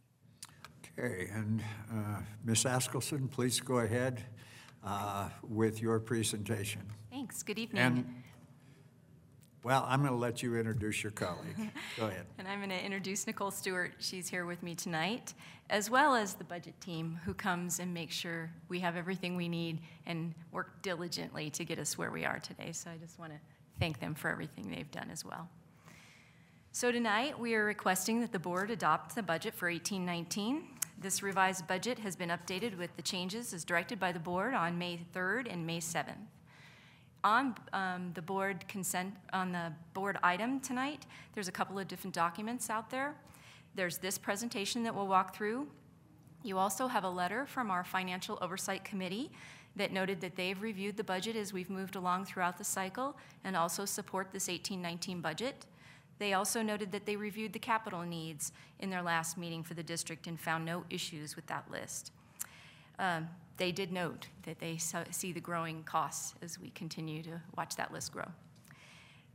Okay, and uh, Miz Askelson, please go ahead uh, with your presentation. Thanks. Good evening. And, well, I'm going to let you introduce your colleague. Go ahead. And I'm going to introduce Nicole Stewart. She's here with me tonight, as well as the budget team who comes and makes sure we have everything we need and work diligently to get us where we are today. So I just want to thank them for everything they've done as well. So tonight we are requesting that the board adopt the budget for eighteen nineteen. This revised budget has been updated with the changes as directed by the board on May third and May seventh. On um, the board consent, on the board item tonight, there's a couple of different documents out there. There's this presentation that we'll walk through. You also have a letter from our Financial Oversight Committee that noted that they've reviewed the budget as we've moved along throughout the cycle and also support this eighteen nineteen budget. They also noted that they reviewed the capital needs in their last meeting for the district and found no issues with that list. Um, they did note that they see the growing costs as we continue to watch that list grow.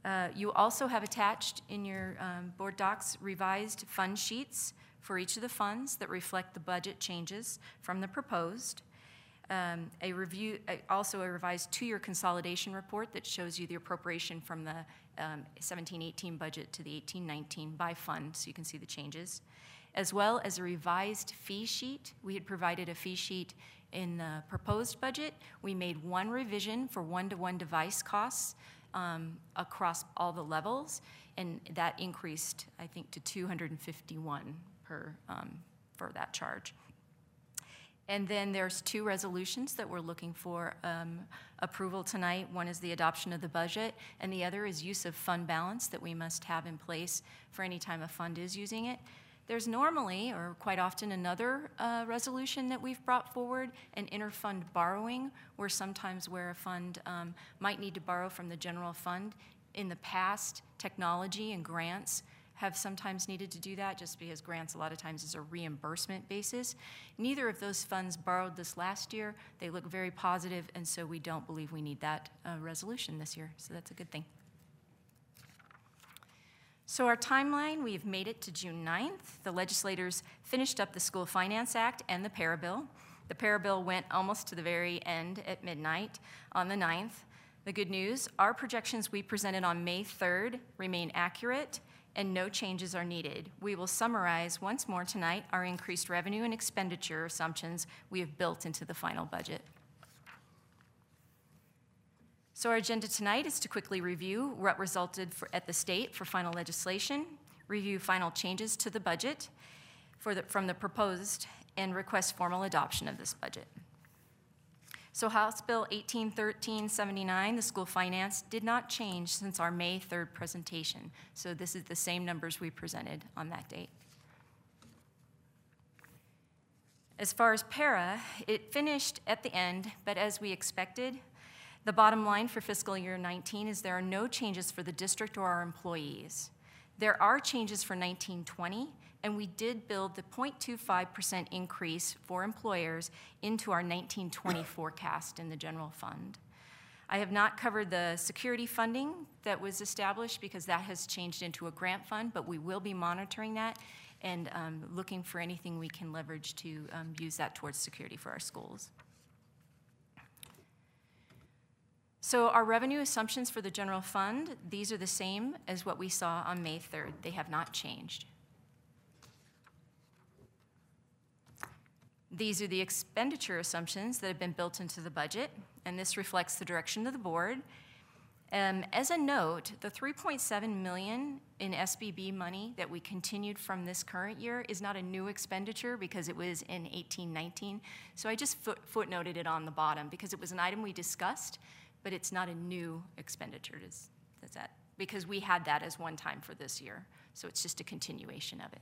Uh, You also have attached in your um, board docs revised fund sheets for each of the funds that reflect the budget changes from the proposed. Um, A review, uh, also a revised two-year consolidation report that shows you the appropriation from the um, seventeen eighteen budget to the eighteen nineteen by fund, so you can see the changes, as well as a revised fee sheet. We had provided a fee sheet in the proposed budget. We made one revision for one-to-one device costs um, across all the levels, and that increased, I think, to two hundred fifty-one per, um, for that charge. And then there's two resolutions that we're looking for um, approval tonight. One is the adoption of the budget, and the other is use of fund balance that we must have in place for any time a fund is using it. There's normally, or quite often, another uh, resolution that we've brought forward, an interfund borrowing, where sometimes where a fund um, might need to borrow from the general fund. In the past, technology and grants have sometimes needed to do that, just because grants a lot of times is a reimbursement basis. Neither of those funds borrowed this last year. They look very positive, and so we don't believe we need that uh, resolution this year, so that's a good thing. So our timeline, we've made it to June ninth. The legislators finished up the School Finance Act and the Parabill. The Parabill went almost to the very end at midnight on the ninth. The good news, our projections we presented on May third remain accurate, and no changes are needed. We will summarize once more tonight our increased revenue and expenditure assumptions we have built into the final budget. So our agenda tonight is to quickly review what resulted for, at the state for final legislation, review final changes to the budget for the, from the proposed, and request formal adoption of this budget. So House Bill eighteen thirteen seventy-nine, the school finance, did not change since our May third presentation. So this is the same numbers we presented on that date. As far as para, it finished at the end, but as we expected, the bottom line for fiscal year nineteen is there are no changes for the district or our employees. There are changes for nineteen twenty, and we did build the zero point two five percent increase for employers into our nineteen twenty forecast in the general fund. I have not covered the security funding that was established because that has changed into a grant fund, but we will be monitoring that and um, looking for anything we can leverage to um, use that towards security for our schools. So our revenue assumptions for the general fund, these are the same as what we saw on May third. They have not changed. These are the expenditure assumptions that have been built into the budget, and this reflects the direction of the board. Um, as a note, the three point seven million dollars in S B B money that we continued from this current year is not a new expenditure because it was in eighteen nineteen. So I just foot footnoted it on the bottom because it was an item we discussed, but it's not a new expenditure. Does, does that, because we had that as one time for this year, so it's just a continuation of it.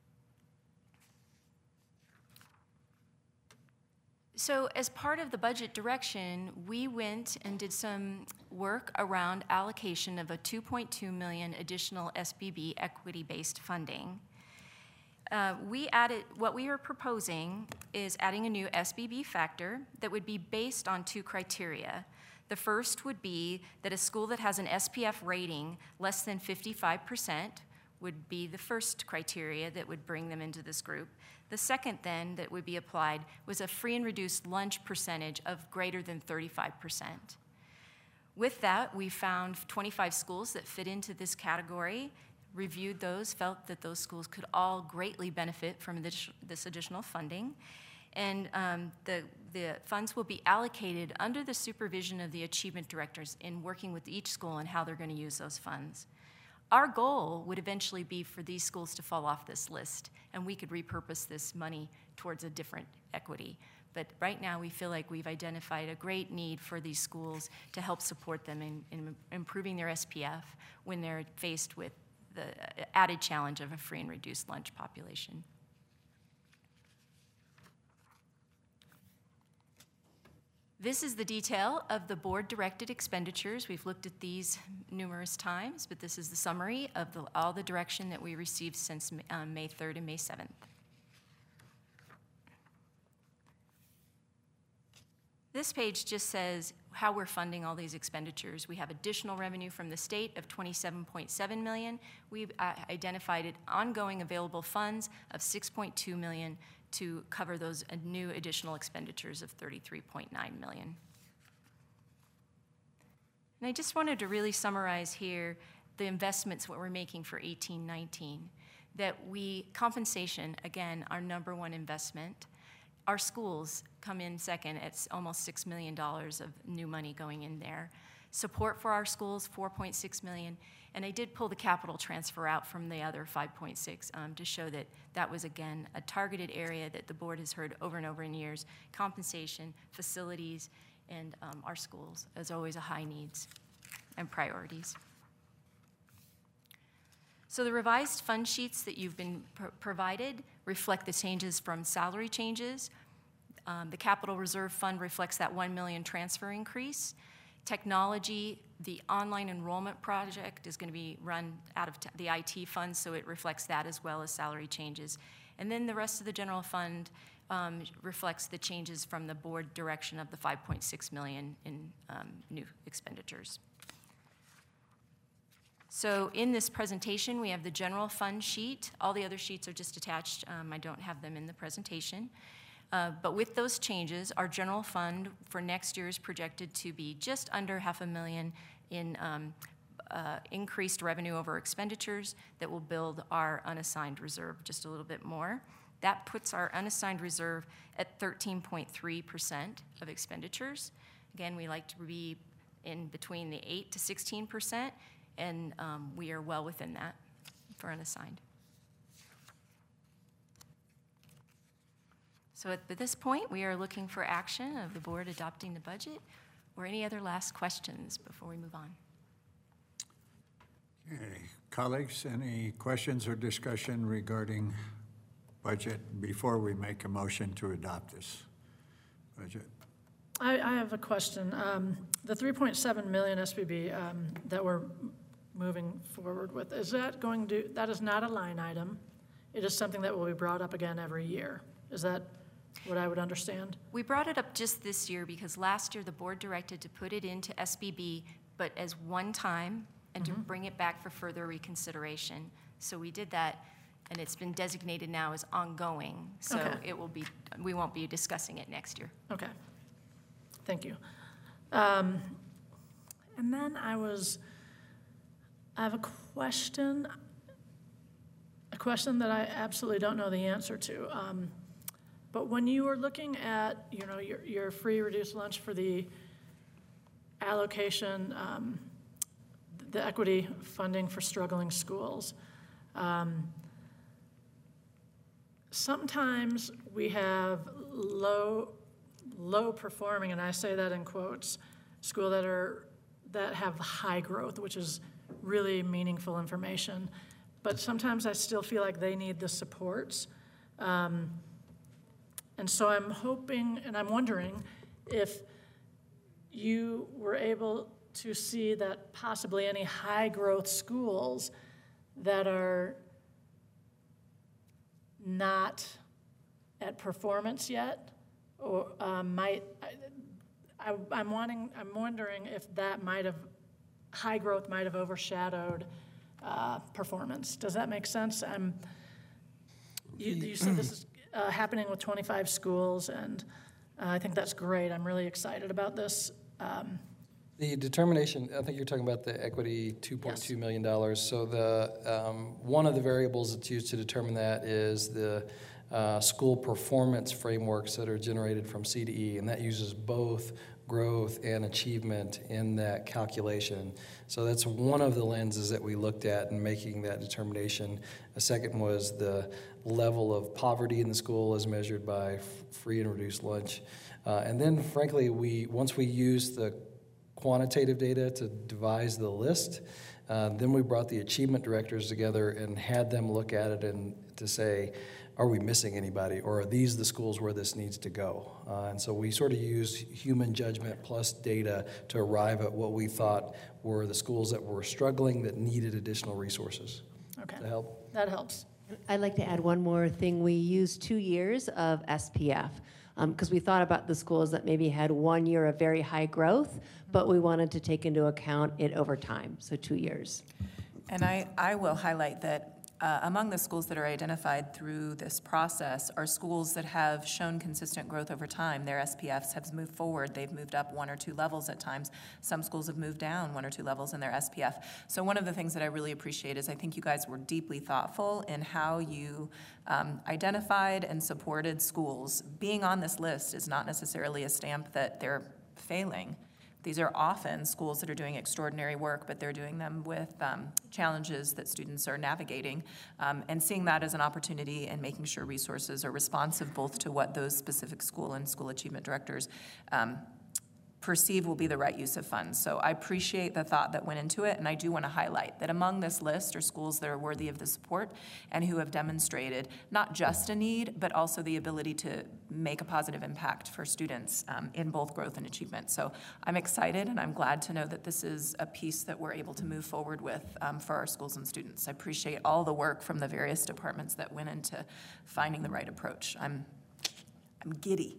So as part of the budget direction, we went and did some work around allocation of a two point two million dollars additional S B B equity-based funding. Uh, we added, what we are proposing is adding a new S B B factor that would be based on two criteria. The first would be that a school that has an S P F rating less than fifty-five percent would be the first criteria that would bring them into this group. The second then that would be applied was a free and reduced lunch percentage of greater than thirty-five percent. With that, we found twenty-five schools that fit into this category, reviewed those, felt that those schools could all greatly benefit from this, this additional funding. And um, the, the funds will be allocated under the supervision of the achievement directors in working with each school and how they're going to use those funds. Our goal would eventually be for these schools to fall off this list, and we could repurpose this money towards a different equity. But right now, we feel like we've identified a great need for these schools to help support them in, in improving their S P F when they're faced with the added challenge of a free and reduced lunch population. This is the detail of the board-directed expenditures. We've looked at these numerous times, but this is the summary of the, all the direction that we received since um, May third and May seventh. This this page just says how we're funding all these expenditures. We have additional revenue from the state of twenty-seven point seven million dollars. We've uh, identified ongoing available funds of six point two million dollars to cover those uh, new additional expenditures of thirty-three point nine million dollars. And I just wanted to really summarize here the investments what we're making for eighteen nineteen. That we, compensation, again, our number one investment. Our schools come in second. It's almost six million dollars of new money going in there. Support for our schools, four point six million dollars. And I did pull the capital transfer out from the other five point six um, to show that that was, again, a targeted area that the board has heard over and over in years. Compensation, facilities, and um, our schools, as always, a high needs and priorities. So the revised fund sheets that you've been pr provided reflect the changes from salary changes. Um, the capital reserve fund reflects that one million transfer increase. Technology, the online enrollment project is going to be run out of t the I T fund, so it reflects that as well as salary changes. And then the rest of the general fund um, reflects the changes from the board direction of the five point six million in um, new expenditures. So in this presentation, we have the general fund sheet. All the other sheets are just attached. Um, I don't have them in the presentation. Uh, but with those changes, our general fund for next year is projected to be just under half a million in um, uh, increased revenue over expenditures that will build our unassigned reserve just a little bit more. That puts our unassigned reserve at thirteen point three percent of expenditures. Again, we like to be in between the eight to sixteen percent. And um, we are well within that for unassigned. So at this point, we are looking for action of the board adopting the budget, or any other last questions before we move on. Okay. Colleagues, any questions or discussion regarding budget before we make a motion to adopt this budget? I, I have a question. Um, the three point seven million S P B um, that we're moving forward with, is that going to, that is not a line item. It is something that will be brought up again every year. Is that what I would understand? We brought it up just this year because last year the board directed to put it into S B B, but as one time and mm-hmm. to bring it back for further reconsideration. So we did that, and it's been designated now as ongoing. So okay. it will be, we won't be discussing it next year. Okay. Thank you. Um, and then I was, I have a question, a question that I absolutely don't know the answer to. Um, but when you were looking at, you know, your, your free reduced lunch for the allocation, um, the equity funding for struggling schools, um, sometimes we have low, low performing, and I say that in quotes, school that are, that have high growth, which is really meaningful information. But sometimes I still feel like they need the supports. Um, and so I'm hoping, and I'm wondering if you were able to see that possibly any high growth schools that are not at performance yet, or uh, might, I, I, I'm wanting, I'm wondering if that might have, high growth might have overshadowed uh, performance. Does that make sense? Um, you, you said this is uh, happening with twenty-five schools, and uh, I think that's great. I'm really excited about this. Um, The determination, I think you're talking about the equity two point two million dollars. So the um, one of the variables that's used to determine that is the uh, school performance frameworks that are generated from C D E, and that uses both growth and achievement in that calculation. So that's one of the lenses that we looked at in making that determination. A second was the level of poverty in the school as measured by free and reduced lunch. Uh, and then, frankly, we once we used the quantitative data to devise the list, uh, then we brought the achievement directors together and had them look at it and to say, are we missing anybody, or are these the schools where this needs to go? Uh, and so we sort of used human judgment plus data to arrive at what we thought were the schools that were struggling that needed additional resources. Okay. Does that help? That helps. I'd like to add one more thing. We used two years of S P F. because we thought about the schools that maybe had one year of very high growth, but we wanted to take into account it over time, so two years. And I, I will highlight that uh, among the schools that are identified through this process are schools that have shown consistent growth over time. Their S P Fs have moved forward. They've moved up one or two levels at times. Some schools have moved down one or two levels in their S P F. So one of the things that I really appreciate is I think you guys were deeply thoughtful in how you um, identified and supported schools. Being on this list is not necessarily a stamp that they're failing. These are often schools that are doing extraordinary work, but they're doing them with um, challenges that students are navigating, um, and seeing that as an opportunity and making sure resources are responsive both to what those specific school and school achievement directors um, perceive will be the right use of funds. So I appreciate the thought that went into it, and I do want to highlight that among this list are schools that are worthy of the support and who have demonstrated not just a need, but also the ability to make a positive impact for students um, in both growth and achievement. So I'm excited, and I'm glad to know that this is a piece that we're able to move forward with um, for our schools and students. I appreciate all the work from the various departments that went into finding the right approach. I'm, I'm giddy.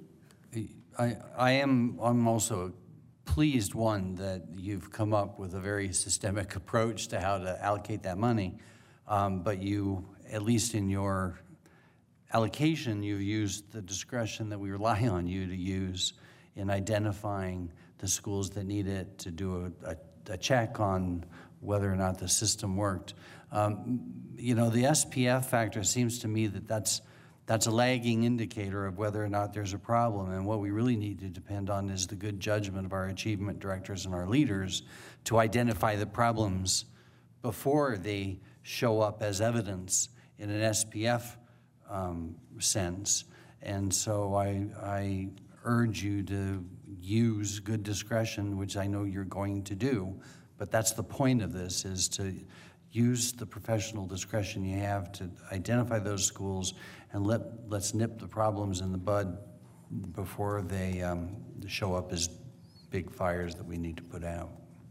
I, I am, I'm also pleased, one, that you've come up with a very systemic approach to how to allocate that money. Um, but you, at least in your allocation, you used the discretion that we rely on you to use in identifying the schools that need it, to do a, a, a check on whether or not the system worked. Um, you know, the S P F factor seems to me that that's That's a lagging indicator of whether or not there's a problem. And what we really need to depend on is the good judgment of our achievement directors and our leaders to identify the problems before they show up as evidence in an S P F um, sense. And so I, I urge you to use good discretion, which I know you're going to do. But that's the point of this, is to use the professional discretion you have to identify those schools and let, let's nip the problems in the bud before they um, show up as big fires that we need to put out.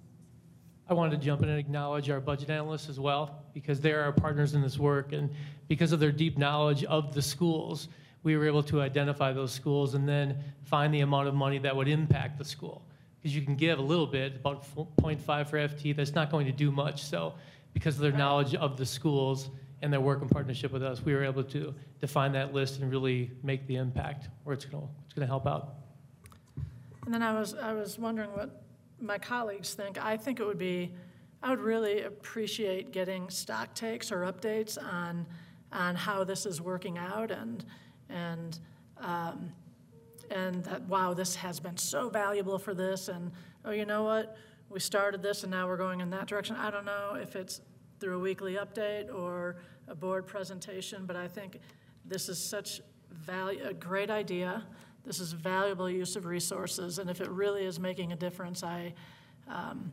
I wanted to jump in and acknowledge our budget analysts as well, because they're our partners in this work, and because of their deep knowledge of the schools, we were able to identify those schools and then find the amount of money that would impact the school. Because you can give a little bit, about zero point five for F T, that's not going to do much. So because of their knowledge of the schools and their work in partnership with us, we were able to define that list and really make the impact where it's going to, it's going to help out. And then I was, I was wondering what my colleagues think. I think it would be, I would really appreciate getting stock takes or updates on, on how this is working out, and, and, um, and that, wow, this has been so valuable for this, and, oh, you know what? We started this and now we're going in that direction. I don't know if it's through a weekly update or a board presentation, but I think this is such value, a great idea. This is valuable use of resources, and if it really is making a difference, I, um,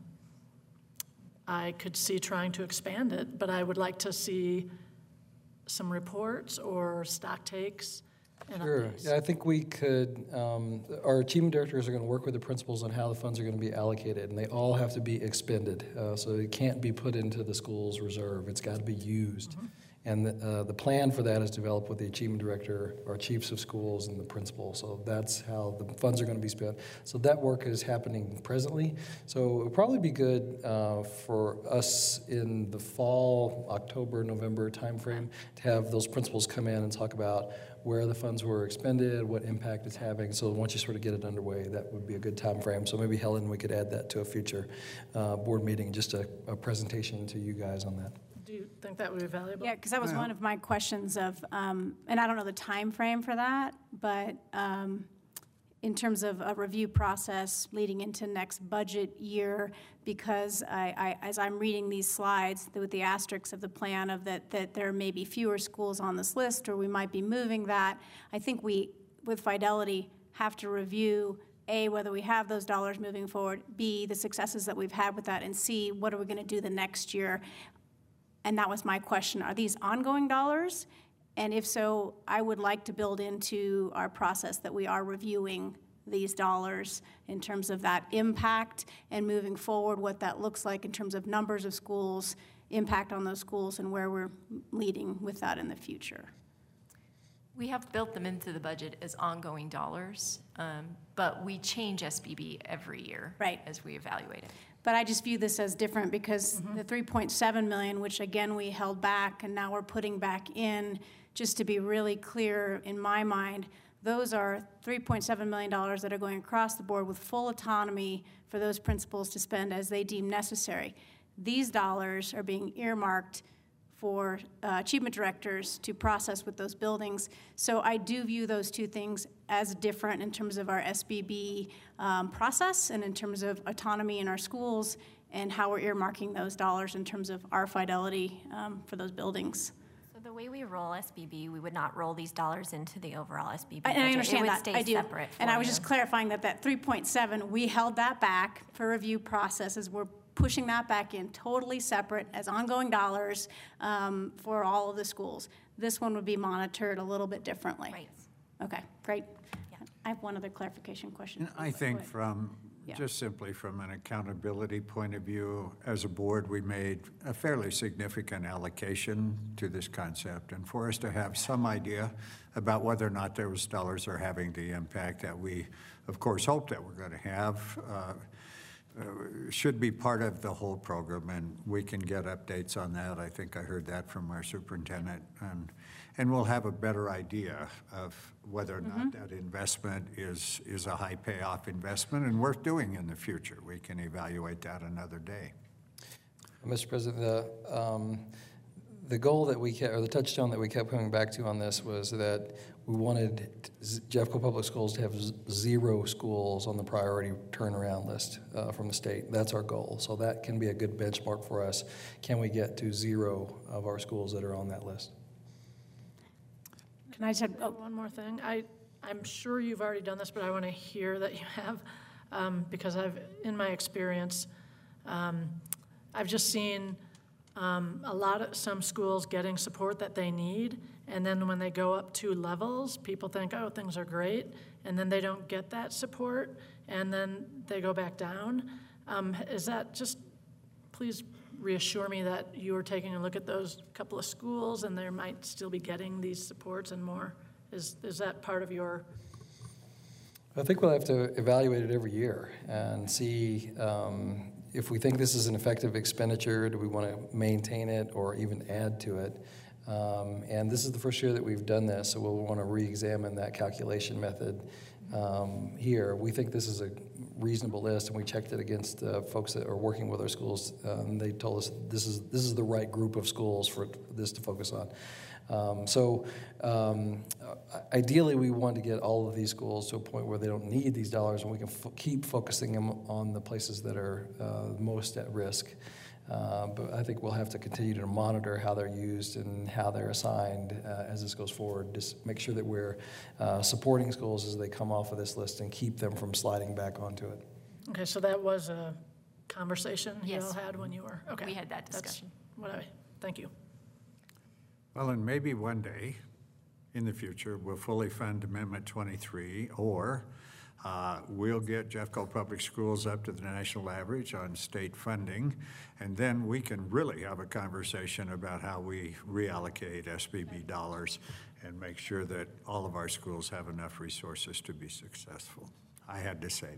I could see trying to expand it, but I would like to see some reports or stock takes. Sure. Yeah, I think we could, um, our achievement directors are going to work with the principals on how the funds are going to be allocated, and they all have to be expended. Uh, so it can't be put into the school's reserve. It's got to be used. Mm-hmm. And the, uh, the plan for that is developed with the achievement director, our chiefs of schools, and the principal. So that's how the funds are going to be spent. So that work is happening presently. So it would probably be good uh, for us in the fall, October, November timeframe, to have those principals come in and talk about where the funds were expended, what impact it's having. So once you sort of get it underway, that would be a good time frame. So maybe, Helen, we could add that to a future uh, board meeting, just a, a presentation to you guys on that. Do you think that would be valuable? Yeah, because that was Well, one of my questions of, um, and I don't know the time frame for that, but um, in terms of a review process leading into next budget year, because I, I, as I'm reading these slides with the asterisks of the plan of that, that there may be fewer schools on this list, or we might be moving that, I think we, with Fidelity, have to review A, whether we have those dollars moving forward, B, the successes that we've had with that, and C, what are we going to do the next year? And that was my question. Are these ongoing dollars? And if so, I would like to build into our process that we are reviewing these dollars in terms of that impact and moving forward, what that looks like in terms of numbers of schools, impact on those schools, and where we're leading with that in the future. We have built them into the budget as ongoing dollars, um, but we change S B B every year. Right. As we evaluate it. But I just view this as different because the three point seven million, which again we held back and now we're putting back in, just to be really clear in my mind, those are three point seven million dollars that are going across the board with full autonomy for those principals to spend as they deem necessary. These dollars are being earmarked for uh, achievement directors to process with those buildings. So I do view those two things as different in terms of our S B B um, process and in terms of autonomy in our schools and how we're earmarking those dollars in terms of our fidelity um, for those buildings. So the way we roll S B B, we would not roll these dollars into the overall S B B I- budget. And I understand it would that, stay I do. separate And I for was you. just clarifying that that three point seven, we held that back for review processes. We're pushing that back in totally separate as ongoing dollars um, for all of the schools. This one would be monitored a little bit differently. Right. Okay, great. I have one other clarification question. I Go think ahead. from, Yeah. just simply from an accountability point of view, as a board, we made a fairly significant allocation to this concept. And for us to have some idea about whether or not those dollars are having the impact that we, of course, hope that we're going to have, uh, uh, should be part of the whole program, and we can get updates on that. I think I heard that from our superintendent. And, and we'll have a better idea of whether or not that investment is, is a high payoff investment and worth doing in the future. We can evaluate that another day. Mister President, the, um, the goal that we kept, or the touchstone that we kept coming back to on this was that we wanted Jeffco Public Schools to have z- zero schools on the priority turnaround list uh, from the state. That's our goal. So that can be a good benchmark for us. Can we get to zero of our schools that are on that list? Can I just have, oh, One more thing. I, I'm sure you've already done this, but I want to hear that you have, um, because I've, in my experience, um, I've just seen um, a lot of, some schools getting support that they need, and then when they go up two levels, people think, oh, things are great, and then they don't get that support, and then they go back down. Um, Is that just, please reassure me that you are taking a look at those couple of schools and they might still be getting these supports and more? Is, is that part of your? I think we'll have to evaluate it every year and see um, if we think this is an effective expenditure, do we want to maintain it or even add to it? Um, and this is the first year that we've done this, so we'll want to re-examine that calculation method um, here. We think this is a reasonable list, and we checked it against uh, folks that are working with our schools. Um, they told us this is this is the right group of schools for this to focus on. Um, so um, ideally, we want to get all of these schools to a point where they don't need these dollars, and we can f- keep focusing them on the places that are uh, most at risk. Uh, but I think we'll have to continue to monitor how they're used and how they're assigned uh, as this goes forward. Just make sure that we're uh, supporting schools as they come off of this list and keep them from sliding back onto it. Okay, so that was a conversation you Yes. all had when you were, okay. We had that That's discussion. what I, thank you. Well, and maybe one day in the future, we'll fully fund Amendment twenty-three, or uh, we'll get Jeffco Public Schools up to the national average on state funding, and then we can really have a conversation about how we reallocate S B B dollars and make sure that all of our schools have enough resources to be successful. I had to say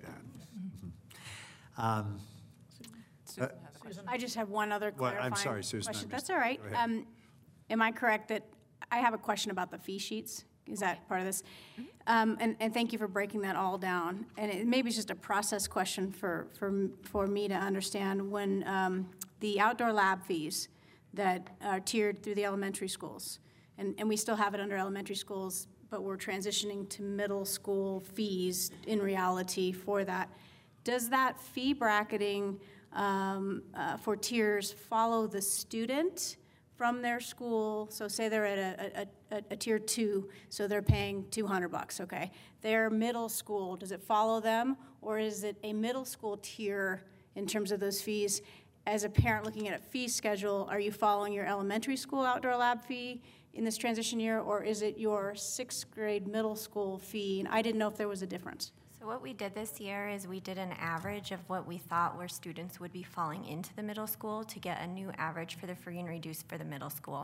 that. Um, uh, I just have one other Well, I'm clarifying sorry, Susan, question. I'm That's just- all right. go ahead. Um, Am I correct that, I have a question about the fee sheets? Is that part of this? Um, And, and thank you for breaking that all down. And it maybe it's just a process question for, for, for me to understand. When um, the outdoor lab fees that are tiered through the elementary schools, and, and we still have it under elementary schools, but we're transitioning to middle school fees in reality for that. Does that fee bracketing um, uh, for tiers follow the student from their school? So say they're at a, a, a, a tier two, so they're paying two hundred bucks, okay? Their middle school, does it follow them, or is it a middle school tier in terms of those fees? As a parent looking at a fee schedule, are you following your elementary school outdoor lab fee in this transition year, or is it your sixth grade middle school fee? And I didn't know if there was a difference. So what we did this year is we did an average of what we thought where students would be falling into the middle school to get a new average for the free and reduced for the middle school.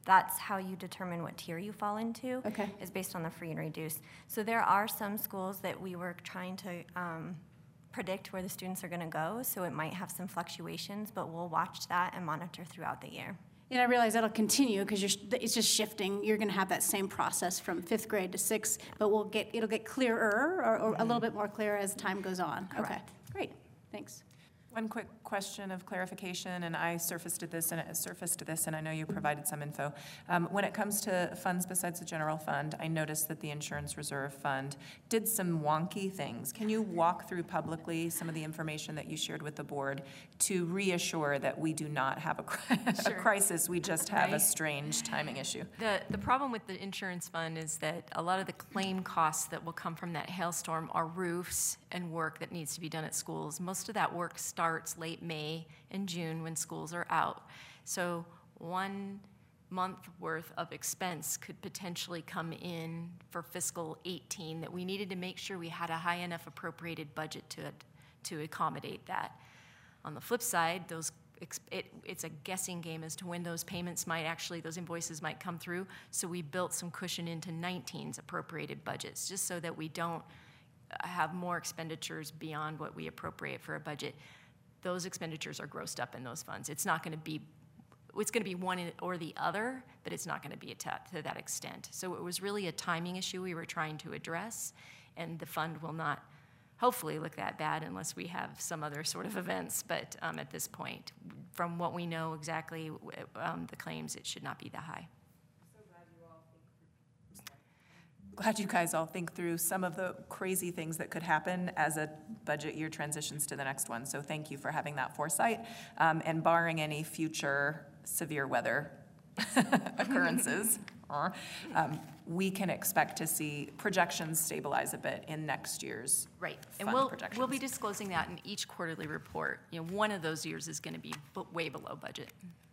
that's how you determine what tier you fall into. Okay. Is based on the free and reduced. So there are some schools that we were trying to um, predict where the students are going to go, so it might have some fluctuations, but we'll watch that and monitor throughout the year. And I realize that'll continue because you're, it's just shifting. You're going to have that same process from fifth grade to sixth, but we'll get, it'll get clearer or, or a little bit more clear as time goes on. Okay, Correct. great, thanks. One quick question of clarification, and I surfaced this, and it surfaced this, and I know you provided some info. Um, when it comes to funds besides the general fund, I noticed that the insurance reserve fund did some wonky things. Can you walk through publicly some of the information that you shared with the board to reassure that we do not have a, cri- a crisis, we just have a Right. strange timing issue? The, the problem with the insurance fund is that a lot of the claim costs that will come from that hailstorm are roofs and work that needs to be done at schools. Most of that work starts late May and June when schools are out. So one month worth of expense could potentially come in for fiscal eighteen that we needed to make sure we had a high enough appropriated budget to, to accommodate that. On the flip side, those It, it's a guessing game as to when those payments might actually, those invoices might come through. So we built some cushion into nineteen's appropriated budgets, just so that we don't have more expenditures beyond what we appropriate for a budget. Those expenditures are grossed up in those funds. It's not going to be, it's going to be one or the other, but it's not going to be to, to that extent. So it was really a timing issue we were trying to address, and the fund will not hopefully look that bad unless we have some other sort of events. But um, at this point, from what we know exactly, um, the claims, it should not be that high. Glad you guys all think through some of the crazy things that could happen as a budget year transitions to the next one. So thank you for having that foresight. Um, and barring any future severe weather occurrences, um, we can expect to see projections stabilize a bit in next year's Right, and fund we'll, projections. we'll be disclosing that in each quarterly report. You know, one of those years is going to be b- way below budget.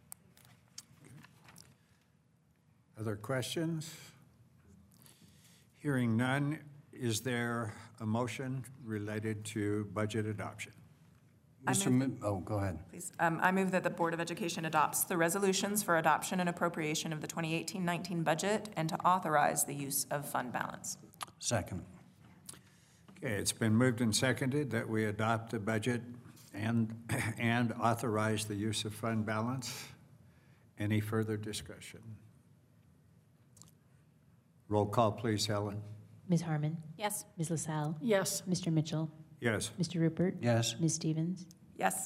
Other questions? Hearing none, is there a motion related to budget adoption? I Mister move- Mi- Oh, go ahead. Please. Um, I move that the Board of Education adopts the resolutions for adoption and appropriation of the twenty eighteen nineteen budget and to authorize the use of fund balance. Second. Okay, it's been moved and seconded that we adopt the budget and, and authorize the use of fund balance. Any further discussion? Roll call, please, Helen. Miz Harmon. Yes. Miz LaSalle. Yes. Mister Mitchell. Yes. Mister Rupert. Yes. Miz Stevens. Yes.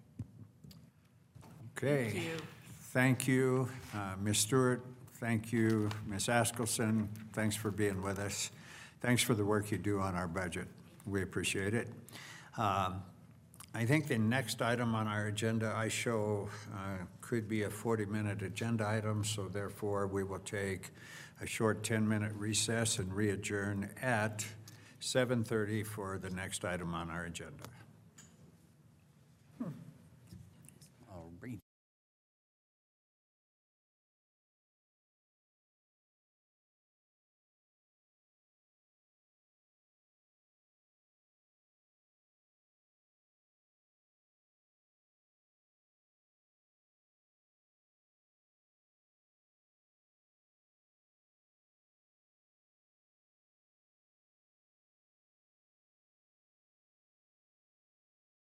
Okay. Thank you. Thank you, uh, Miz Stewart. Thank you, Miz Askelson. Thanks for being with us. Thanks for the work you do on our budget. We appreciate it. Um, I think the next item on our agenda, I show, uh, could be a forty-minute agenda item, so therefore we will take a short ten-minute recess and re-adjourn at seven thirty for the next item on our agenda.